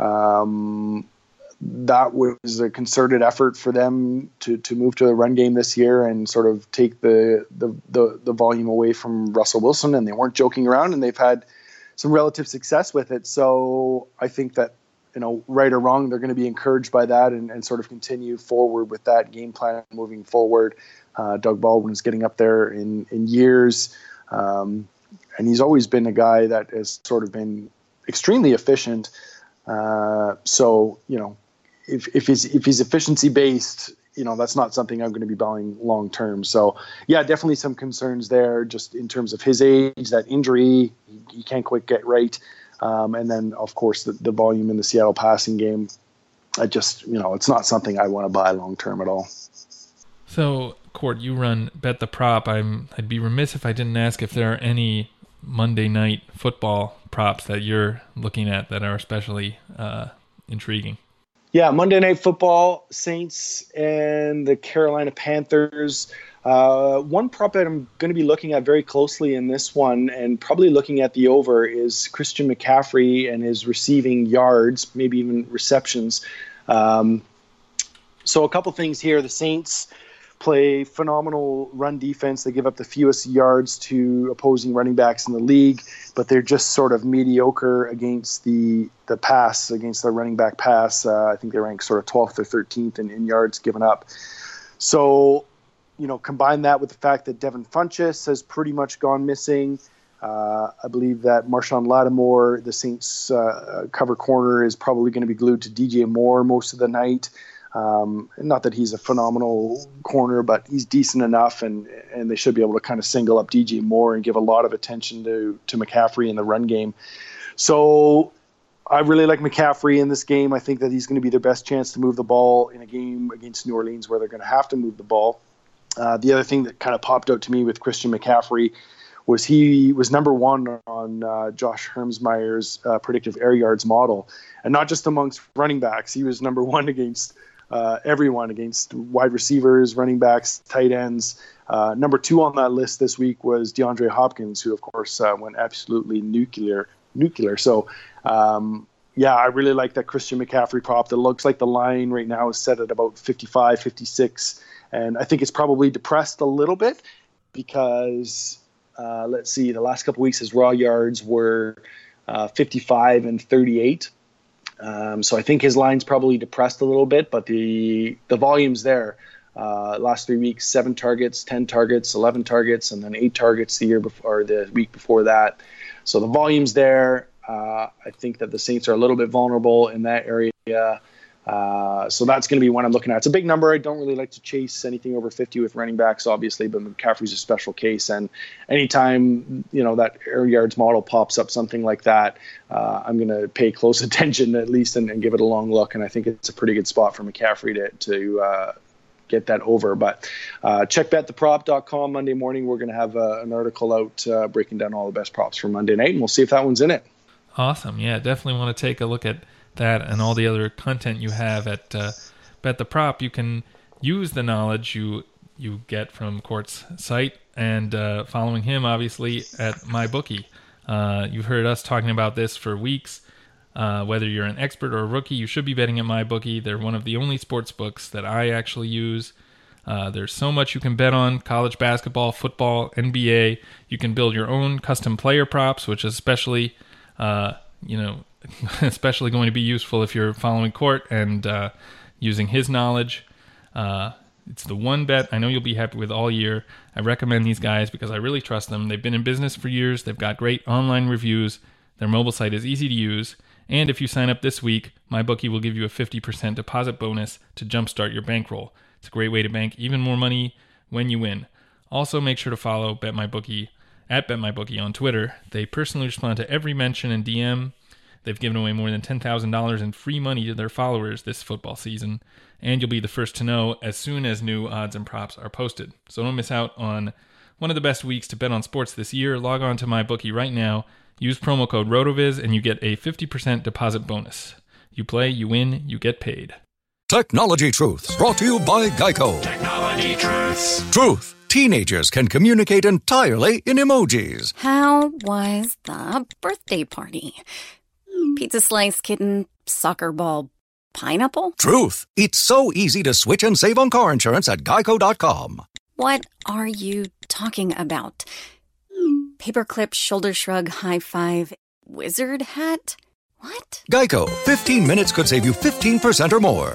Um, that was a concerted effort for them to, to move to the run game this year and sort of take the, the, the, the volume away from Russell Wilson. And they weren't joking around, and they've had some relative success with it. So I think that, you know, right or wrong, they're going to be encouraged by that and, and sort of continue forward with that game plan moving forward. Uh, Doug Baldwin's getting up there in, in years, um, and he's always been a guy that has sort of been extremely efficient. Uh, so, you know, if, if he's if he's efficiency based, you know, that's not something I'm going to be buying long term. So, yeah, definitely some concerns there, just in terms of his age, that injury, he, he can't quite get right, um, and then of course the, the volume in the Seattle passing game. I just, you know, it's not something I want to buy long term at all. So, Court, you run Bet the Prop. I'm, I'd be remiss if I didn't ask if there are any Monday night football props that you're looking at that are especially uh, intriguing. Yeah, Monday Night Football, Saints and the Carolina Panthers. Uh, one prop that I'm going to be looking at very closely in this one, and probably looking at the over, is Christian McCaffrey and his receiving yards, maybe even receptions. Um, so a couple things here. The Saints play phenomenal run defense. They give up the fewest yards to opposing running backs in the league, but they're just sort of mediocre against the the pass, against the running back pass. Uh, I think they rank sort of twelfth or thirteenth in, in yards given up. So you know, combine that with the fact that Devin Funchess has pretty much gone missing. Uh, I believe that Marshawn Lattimore, the Saints uh, cover corner, is probably going to be glued to D J Moore most of the night. Um, not that he's a phenomenal corner, but he's decent enough, and and they should be able to kind of single up D J Moore and give a lot of attention to to McCaffrey in the run game. So I really like McCaffrey in this game. I think that he's going to be their best chance to move the ball in a game against New Orleans where they're going to have to move the ball. Uh, the other thing that kind of popped out to me with Christian McCaffrey was he was number one on uh, Josh Hermsmeyer's uh, predictive air yards model, and not just amongst running backs. He was number one against uh, everyone, against wide receivers, running backs, tight ends. Uh, number two on that list this week was DeAndre Hopkins, who of course uh, went absolutely nuclear. Nuclear. So, um, yeah, I really like that Christian McCaffrey prop. It looks like the line right now is set at about fifty-five, fifty-six, and I think it's probably depressed a little bit because. Uh, let's see, the last couple weeks his raw yards were uh, fifty-five and thirty-eight. Um, so I think his line's probably depressed a little bit, but the the volume's there. Uh, last three weeks, seven targets, ten targets, eleven targets, and then eight targets the year before, or the week before that. So the volume's there. Uh, I think that the Saints are a little bit vulnerable in that area. Uh, so that's going to be one I'm looking at. It's a big number. I don't really like to chase anything over fifty with running backs, obviously, but McCaffrey's a special case. And anytime, you know, that air yards model pops up, something like that, uh, I'm going to pay close attention at least and, and give it a long look. And I think it's a pretty good spot for McCaffrey to, to uh, get that over. But uh, check bet the prop dot com Monday morning. We're going to have uh, an article out uh, breaking down all the best props for Monday night, and we'll see if that one's in it. Awesome. Yeah, definitely want to take a look at that and all the other content you have at uh, Bet the Prop. You can use the knowledge you you get from Court's site and uh, following him, obviously, at MyBookie. Uh, you've heard us talking about this for weeks. Uh, whether you're an expert or a rookie, you should be betting at MyBookie. They're one of the only sports books that I actually use. Uh, there's so much you can bet on: college basketball, football, N B A. You can build your own custom player props, which is especially, uh, you know, especially going to be useful if you're following Court and uh, using his knowledge. Uh, it's the one bet I know you'll be happy with all year. I recommend these guys because I really trust them. They've been in business for years. They've got great online reviews. Their mobile site is easy to use. And if you sign up this week, MyBookie will give you a fifty percent deposit bonus to jumpstart your bankroll. It's a great way to bank even more money when you win. Also, make sure to follow BetMyBookie at BetMyBookie on Twitter. They personally respond to every mention and D M. They've given away more than ten thousand dollars in free money to their followers this football season, and you'll be the first to know as soon as new odds and props are posted. So don't miss out on one of the best weeks to bet on sports this year. Log on to MyBookie right now, use promo code RotoViz, and you get a fifty percent deposit bonus. You play, you win, you get paid. Technology Truths, brought to you by Geico. Technology Truths. Truth. Teenagers can communicate entirely in emojis. How was the birthday party? Pizza slice, kitten, soccer ball, pineapple? Truth. It's so easy to switch and save on car insurance at geico dot com. What are you talking about? Paperclip, shoulder shrug, high five, wizard hat? What? Geico. fifteen minutes could save you fifteen percent or more.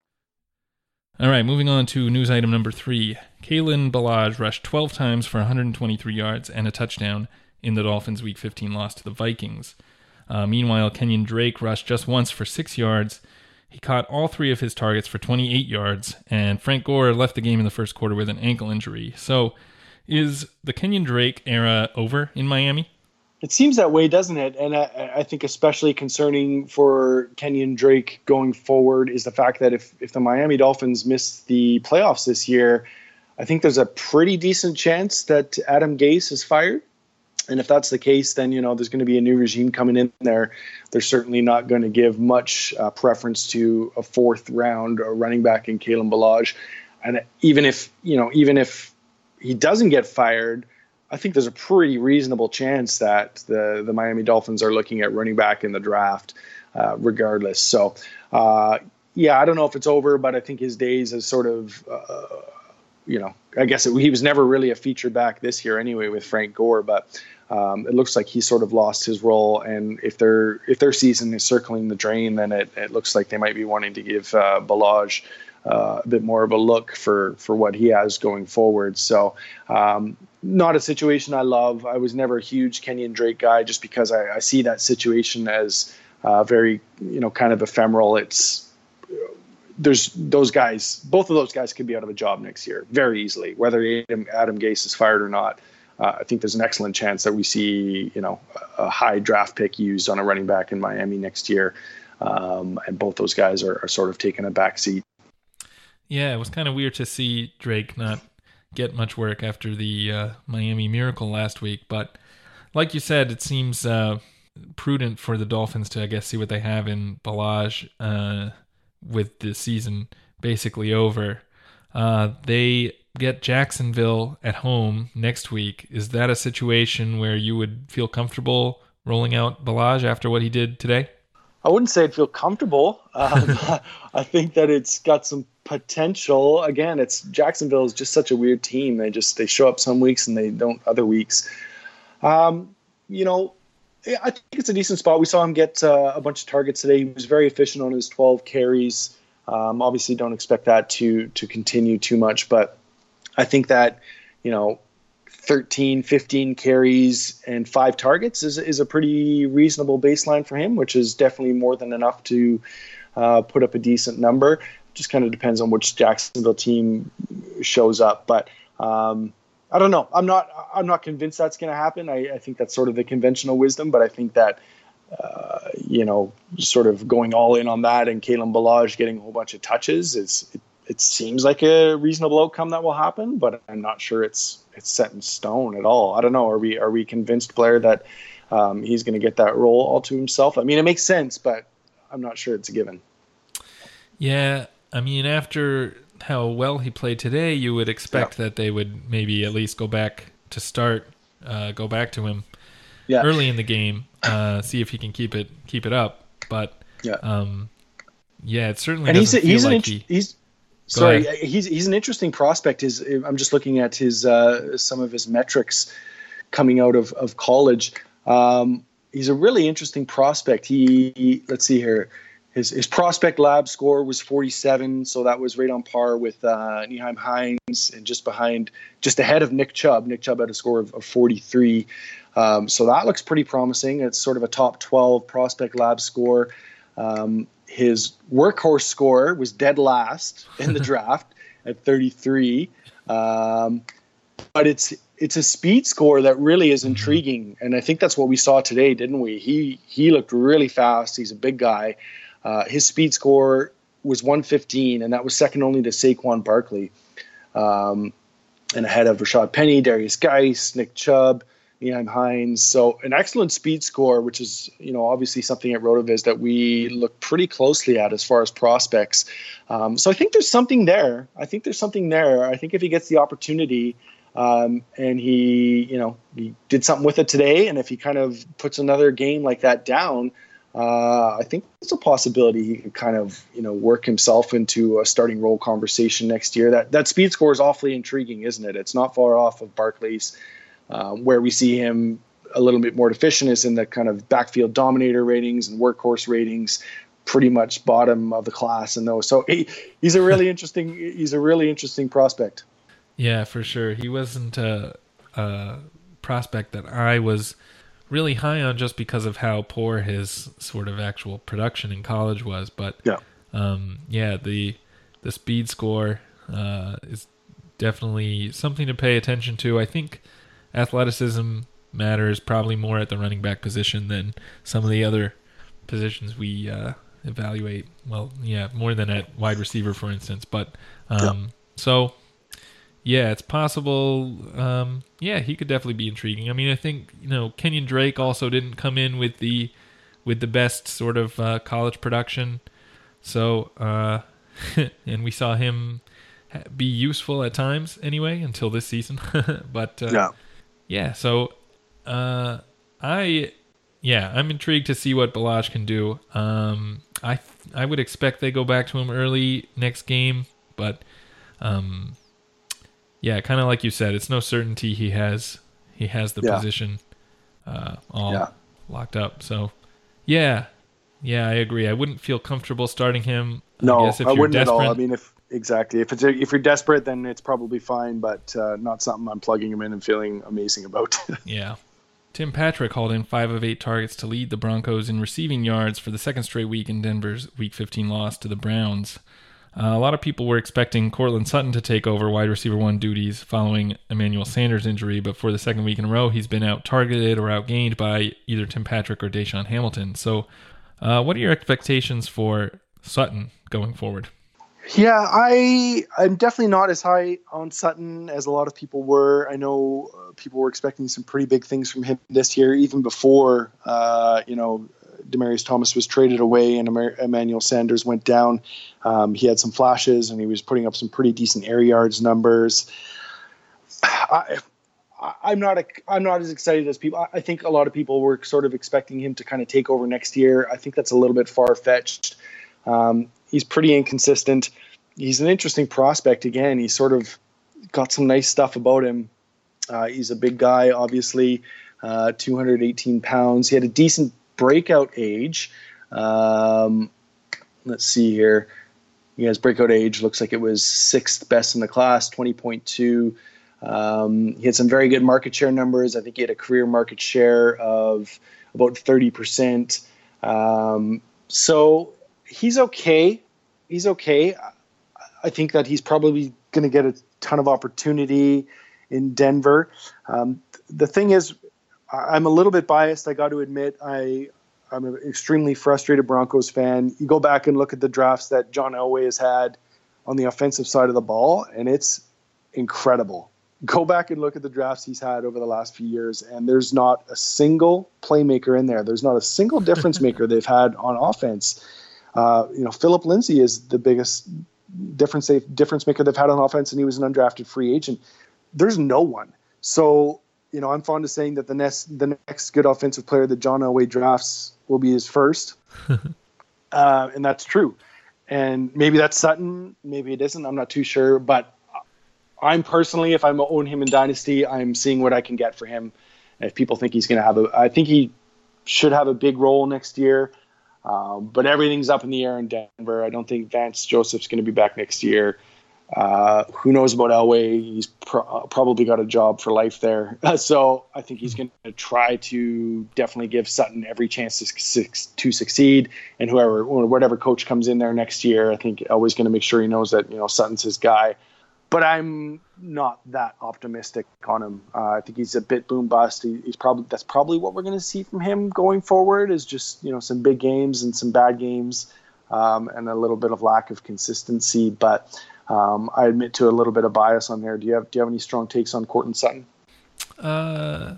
All right, moving on to news item number three. Kalen Ballage rushed twelve times for one hundred twenty-three yards and a touchdown in the Dolphins' Week fifteen loss to the Vikings. Uh, meanwhile, Kenyon Drake rushed just once for six yards. He caught all three of his targets for twenty-eight yards, and Frank Gore left the game in the first quarter with an ankle injury. So, is the Kenyon Drake era over in Miami? It seems that way, doesn't it? And I, I think especially concerning for Kenyon Drake going forward is the fact that if, if the Miami Dolphins miss the playoffs this year, I think there's a pretty decent chance that Adam Gase is fired. And if that's the case, then, you know, there's going to be a new regime coming in there. They're certainly not going to give much uh, preference to a fourth round running back in Kalen Ballage. And even if, you know, even if he doesn't get fired, I think there's a pretty reasonable chance that the, the Miami Dolphins are looking at running back in the draft uh, regardless. So, uh, yeah, I don't know if it's over, but I think his days as sort of, uh, you know, I guess it, he was never really a feature back this year anyway with Frank Gore, but um, it looks like he sort of lost his role. And if their if their season is circling the drain, then it, it looks like they might be wanting to give uh, Ballage uh, a bit more of a look for for what he has going forward. So um, not a situation I love. I was never a huge Kenyon Drake guy just because I, I see that situation as uh, very, you know, kind of ephemeral. It's there's those guys, both of those guys could be out of a job next year very easily, whether Adam, Adam Gase is fired or not. Uh, I think there's an excellent chance that we see, you know, a high draft pick used on a running back in Miami next year. Um, and both those guys are, are sort of taking a back seat. Yeah, it was kind of weird to see Drake not get much work after the uh, Miami Miracle last week. But like you said, it seems uh, prudent for the Dolphins to, I guess, see what they have in Ballage uh, with the season basically over. Uh, they get Jacksonville at home next week. Is that a situation where you would feel comfortable rolling out Ballage after what he did today? I wouldn't say I'd feel comfortable. Um, I think that it's got some potential. Again, it's Jacksonville is just such a weird team. They just they show up some weeks and they don't other weeks. Um, you know, I think it's a decent spot. We saw him get uh, a bunch of targets today. He was very efficient on his twelve carries. Um, obviously, don't expect that to to continue too much, but I think that, you know, thirteen, fifteen carries and five targets is is a pretty reasonable baseline for him, which is definitely more than enough to uh, put up a decent number. Just kind of depends on which Jacksonville team shows up, but um, I don't know. I'm not. I'm not convinced that's going to happen. I, I think that's sort of the conventional wisdom, but I think that uh, you know, sort of going all in on that and Kalen Ballage getting a whole bunch of touches is. It, it seems like a reasonable outcome that will happen, but I'm not sure it's it's set in stone at all. I don't know. Are we are we convinced, Blair, that um, he's going to get that role all to himself? I mean, it makes sense, but I'm not sure it's a given. Yeah, I mean, after how well he played today, you would expect yeah. that they would maybe at least go back to start, uh, go back to him yeah. early in the game, uh, see if he can keep it keep it up. But yeah, um, yeah it certainly and doesn't he's, he's feel an like int- he. He's, Sorry, he's he's an interesting prospect. His I'm just looking at his uh, some of his metrics coming out of of college. Um, he's a really interesting prospect. He, he let's see here, his his prospect lab score was forty-seven, so that was right on par with uh, Nyheim Hines and just behind, just ahead of Nick Chubb. Nick Chubb had a score of, of forty-three, um, so that looks pretty promising. It's sort of a top twelve prospect lab score. Um, His workhorse score was dead last in the draft at thirty-three, um, but it's it's a speed score that really is intriguing, and I think that's what we saw today, didn't we? He he looked really fast. He's a big guy. Uh, his speed score was one fifteen, and that was second only to Saquon Barkley, um, and ahead of Rashad Penny, Darius Geis, Nick Chubb, Nyheim Hines. So an excellent speed score, which is, you know, obviously something at RotoViz that we look pretty closely at as far as prospects. Um, so I think there's something there. I think there's something there. I think if he gets the opportunity um, and he, you know, he did something with it today, and if he kind of puts another game like that down, uh, I think it's a possibility he could kind of, you know, work himself into a starting role conversation next year. That that speed score is awfully intriguing, isn't it? It's not far off of Barkley's. Um, where we see him a little bit more deficient is in the kind of backfield dominator ratings and workhorse ratings, pretty much bottom of the class in those. So he, he's a really interesting he's a really interesting prospect. Yeah, for sure. He wasn't a, a prospect that I was really high on just because of how poor his sort of actual production in college was. But yeah, um, yeah, the the speed score uh, is definitely something to pay attention to. I think athleticism matters probably more at the running back position than some of the other positions we uh, evaluate. Well, yeah, more than at wide receiver, for instance. But um, yeah. so, yeah, it's possible. Um, yeah, he could definitely be intriguing. I mean, I think, you know, Kenyon Drake also didn't come in with the with the best sort of uh, college production. So, uh, and we saw him be useful at times anyway until this season. but uh, yeah. Yeah, so uh, I, yeah, I'm intrigued to see what Ballage can do. Um, I I would expect they go back to him early next game, but um, yeah, kind of like you said, it's no certainty he has he has the yeah. position uh, all yeah. locked up. So yeah, Yeah, I agree. I wouldn't feel comfortable starting him. No, I, guess if I you're wouldn't desperate, at all. I mean, if exactly if it's a, if you're desperate, then it's probably fine, but uh, not something I'm plugging him in and feeling amazing about. Yeah. Tim Patrick hauled in five of eight targets to lead the Broncos in receiving yards for the second straight week in Denver's Week fifteen loss to the Browns. Uh, a lot of people were expecting Courtland Sutton to take over wide receiver one duties following Emmanuel Sanders' injury, but for the second week in a row, he's been out-targeted or outgained by either Tim Patrick or Deshaun Hamilton. So uh, what are your expectations for Sutton going forward? Yeah, I, I'm definitely not as high on Sutton as a lot of people were. I know uh, people were expecting some pretty big things from him this year, even before, uh, you know, Demaryius Thomas was traded away and Emmanuel Sanders went down. Um, he had some flashes and he was putting up some pretty decent air yards numbers. I, I'm not a, I'm not as excited as people. I think a lot of people were sort of expecting him to kind of take over next year. I think that's a little bit far-fetched. Um, he's pretty inconsistent. He's an interesting prospect. Again, he's sort of got some nice stuff about him. Uh, he's a big guy, obviously, uh, two hundred eighteen pounds. He had a decent breakout age. Um, let's see here. He has breakout age. Looks like it was sixth best in the class, twenty point two. Um, he had some very good market share numbers. I think he had a career market share of about thirty percent. Um, so he's okay. He's okay. I think that he's probably going to get a ton of opportunity in Denver. Um, the thing is, I'm a little bit biased. I got to admit, I, I'm an extremely frustrated Broncos fan. You go back and look at the drafts that John Elway has had on the offensive side of the ball, and it's incredible. Go back and look at the drafts he's had over the last few years, and there's not a single playmaker in there. There's not a single difference maker they've had on offense. Uh, you know, Philip Lindsay is the biggest difference they, difference maker they've had on offense, and he was an undrafted free agent. There's no one. So, you know, I'm fond of saying that the next the next good offensive player that John Elway drafts will be his first, uh, and that's true. And maybe that's Sutton, maybe it isn't. I'm not too sure, but I'm personally, if I own him in Dynasty, I'm seeing what I can get for him. If people think he's going to have a, I think he should have a big role next year. Um, but everything's up in the air in Denver. I don't think Vance Joseph's going to be back next year. Uh, who knows about Elway? He's pro- probably got a job for life there. So I think he's going to try to definitely give Sutton every chance to, su- to succeed. And whoever, or whatever coach comes in there next year, I think Elway's going to make sure he knows that, you know, Sutton's his guy. But I'm not that optimistic on him. Uh, I think he's a bit boom bust. He, he's probably that's probably what we're going to see from him going forward. Is just, you know, some big games and some bad games, um, and a little bit of lack of consistency. But um, I admit to a little bit of bias on there. Do you have Do you have any strong takes on Courtland Sutton? Uh,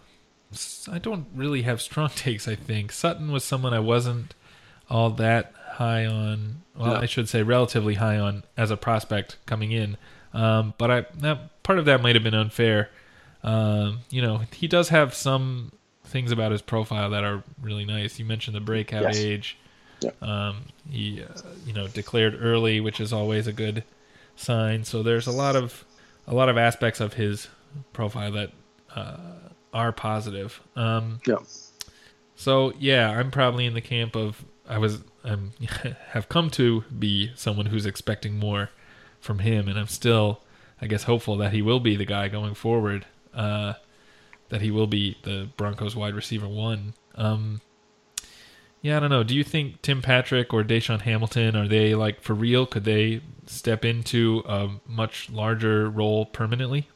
I don't really have strong takes. I think Sutton was someone I wasn't all that high on. Well, no. I should say relatively high on as a prospect coming in. Um, but I that part of that might have been unfair. Um, you know, he does have some things about his profile that are really nice. You mentioned the breakout yes. age. Yeah. Um, he, uh, you know, declared early, which is always a good sign. So there's a lot of a lot of aspects of his profile that uh, are positive. Um, yeah. So yeah, I'm probably in the camp of I was I'm have come to be someone who's expecting more from him, and I'm still, I guess, hopeful that he will be the guy going forward, uh, that he will be the Broncos wide receiver one. Um, yeah, I don't know. Do you think Tim Patrick or Deshaun Hamilton, are they like for real? Could they step into a much larger role permanently?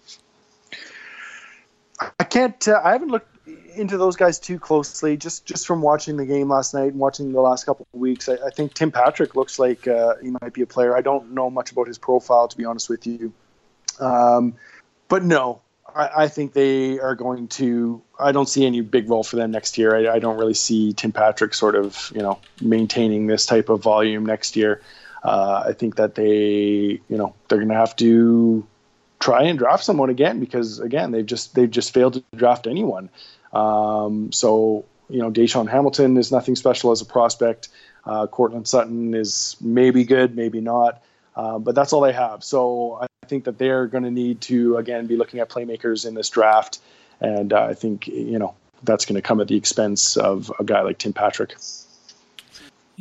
I can't, uh, I haven't looked into those guys too closely, just just from watching the game last night and watching the last couple of weeks. I, I think Tim Patrick looks like uh, he might be a player. I don't know much about his profile, to be honest with you. Um, but no, I, I think they are going to, I don't see any big role for them next year. I, I don't really see Tim Patrick sort of, you know, maintaining this type of volume next year. Uh, I think that they, you know, they're going to have to try and draft someone again, because again, they've just, they've just failed to draft anyone. Um, so, you know, Deshaun Hamilton is nothing special as a prospect. Uh, Courtland Sutton is maybe good, maybe not. Uh, but that's all they have. So I think that they're going to need to, again, be looking at playmakers in this draft. And uh, I think, you know, that's going to come at the expense of a guy like Tim Patrick.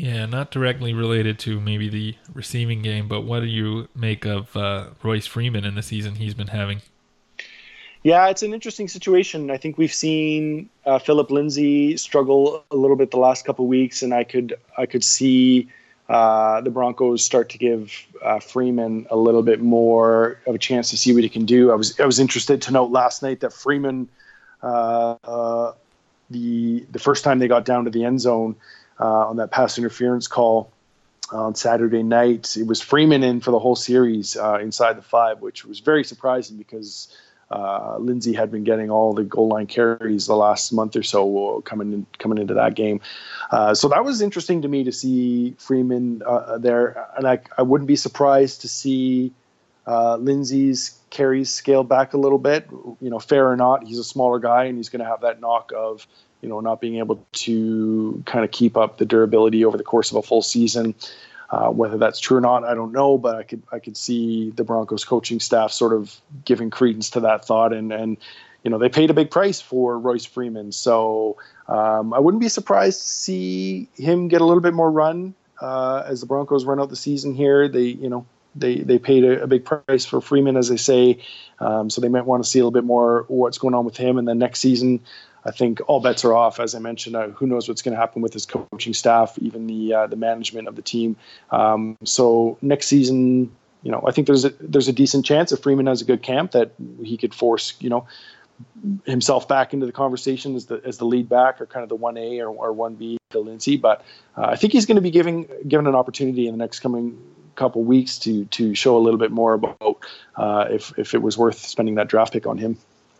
Yeah, not directly related to maybe the receiving game, but what do you make of uh, Royce Freeman in the season he's been having? Yeah, it's an interesting situation. I think we've seen uh, Philip Lindsay struggle a little bit the last couple of weeks, and I could I could see uh, the Broncos start to give uh, Freeman a little bit more of a chance to see what he can do. I was I was interested to note last night that Freeman, uh, uh, the the first time they got down to the end zone uh, on that pass interference call on Saturday night, it was Freeman in for the whole series uh, inside the five, which was very surprising because Uh, Lindsay had been getting all the goal line carries the last month or so coming in, coming into that game. Uh, so that was interesting to me to see Freeman uh, there. And I, I wouldn't be surprised to see uh, Lindsay's carries scale back a little bit. You know, fair or not, he's a smaller guy and he's going to have that knock of, you know, not being able to kind of keep up the durability over the course of a full season. Uh, whether that's true or not, I don't know, but I could I could see the Broncos coaching staff sort of giving credence to that thought, and and you know they paid a big price for Royce Freeman, so um, I wouldn't be surprised to see him get a little bit more run uh, as the Broncos run out the season here. They you know they they paid a, a big price for Freeman, as they say, um, so they might want to see a little bit more what's going on with him, and then next season, I think all bets are off. As I mentioned, uh, who knows what's going to happen with his coaching staff, even the uh, the management of the team. Um, so next season, you know, I think there's a, there's a decent chance if Freeman has a good camp that he could force, you know, himself back into the conversation as the as the lead back or kind of the one A or, or one B to Lindsay. But uh, I think he's going to be giving given an opportunity in the next coming couple weeks to to show a little bit more about uh, if if it was worth spending that draft pick on him.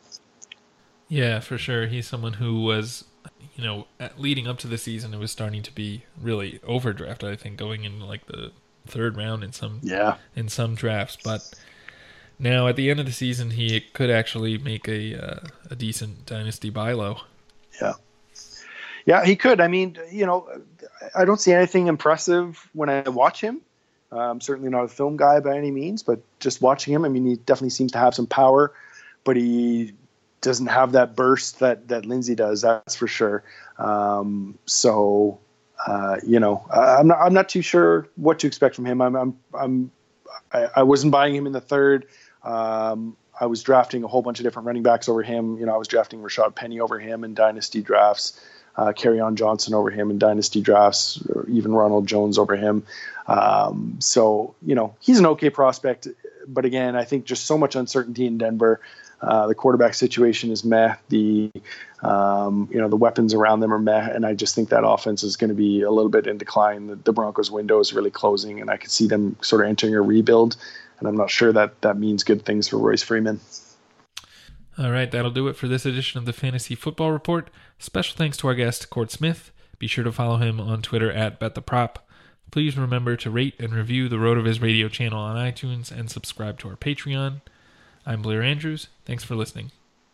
Yeah, for sure. He's someone who was, you know, at, leading up to the season, it was starting to be really overdrafted. I think going in like the third round in some yeah in some drafts, but now at the end of the season, he could actually make a uh, a decent dynasty buy low. Yeah, yeah, he could. I mean, you know, I don't see anything impressive when I watch him. I'm certainly not a film guy by any means, but just watching him, I mean, he definitely seems to have some power, but he doesn't have that burst that that Lindsay does, that's for sure. Um, so, uh, you know, I'm not I'm not too sure what to expect from him. I'm I'm, I'm I, I wasn't buying him in the third. Um, I was drafting a whole bunch of different running backs over him. You know, I was drafting Rashad Penny over him in dynasty drafts, uh, Kerryon Johnson over him in dynasty drafts, or even Ronald Jones over him. Um, so, you know, he's an okay prospect, but again, I think just so much uncertainty in Denver. Uh, the quarterback situation is meh. The um, you know the weapons around them are meh, and I just think that offense is going to be a little bit in decline. The, the Broncos' window is really closing, and I could see them sort of entering a rebuild. And I'm not sure that that means good things for Royce Freeman. All right, that'll do it for this edition of the Fantasy Football Report. Special thanks to our guest, Court Smith. Be sure to follow him on Twitter at BetTheProp. Please remember to rate and review the RotoViz Radio channel on iTunes and subscribe to our Patreon. I'm Blair Andrews. Thanks for listening.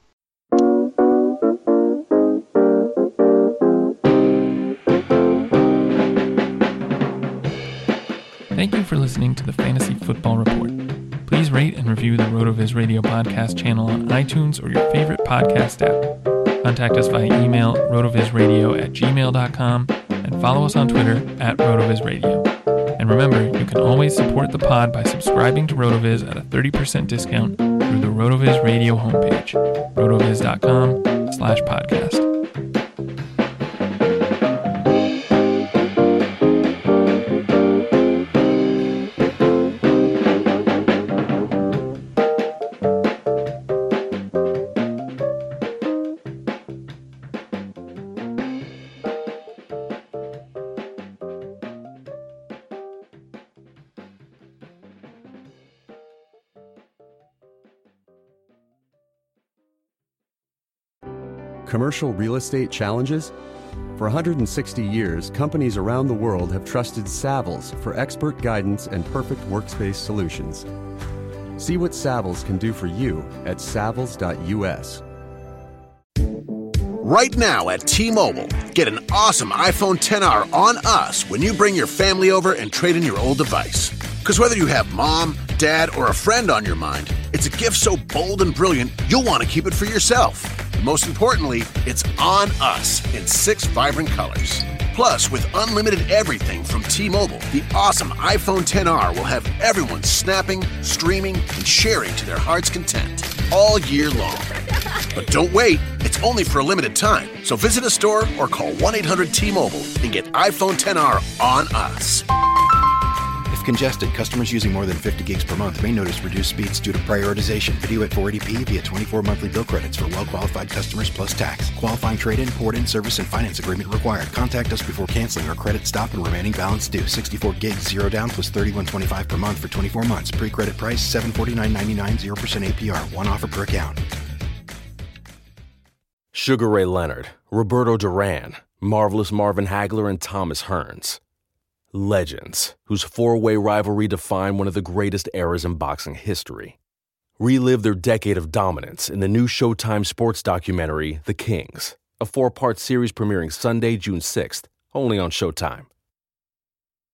Thank you for listening to the Fantasy Football Report. Please rate and review the RotoViz Radio podcast channel on iTunes or your favorite podcast app. Contact us via email, rotovizradio at gmail dot com, and follow us on Twitter at RotoVizRadio. And remember, you can always support the pod by subscribing to RotoViz at a thirty percent discount through the RotoViz Radio homepage, rotoviz.com slash podcast. Commercial real estate challenges? For one hundred sixty years, companies around the world have trusted Savills for expert guidance and perfect workspace solutions. See what Savills can do for you at savills dot U S. Right now at T-Mobile, get an awesome iPhone X R on us when you bring your family over and trade in your old device. Because whether you have mom, dad, or a friend on your mind, it's a gift so bold and brilliant, you'll want to keep it for yourself. Most importantly, it's on us in six vibrant colors. Plus, with unlimited everything from T-Mobile, the awesome iPhone X R will have everyone snapping, streaming, and sharing to their heart's content all year long. But don't wait. It's only for a limited time. So visit a store or call one eight hundred T Mobile and get iPhone X R on us. If congested, customers using more than fifty gigs per month may notice reduced speeds due to prioritization. Video at four eighty p via twenty-four monthly bill credits for well-qualified customers plus tax. Qualifying trade-in, port-in, service, and finance agreement required. Contact us before canceling or credit stop and remaining balance due. sixty-four gigs, zero down plus thirty-one twenty-five per month for twenty-four months. Pre-credit price seven forty-nine ninety-nine, zero percent A P R. One offer per account. Sugar Ray Leonard, Roberto Duran, Marvelous Marvin Hagler, and Thomas Hearns. Legends, whose four-way rivalry defined one of the greatest eras in boxing history. Relive their decade of dominance in the new Showtime sports documentary, The Kings, a four-part series premiering Sunday, June sixth, only on Showtime.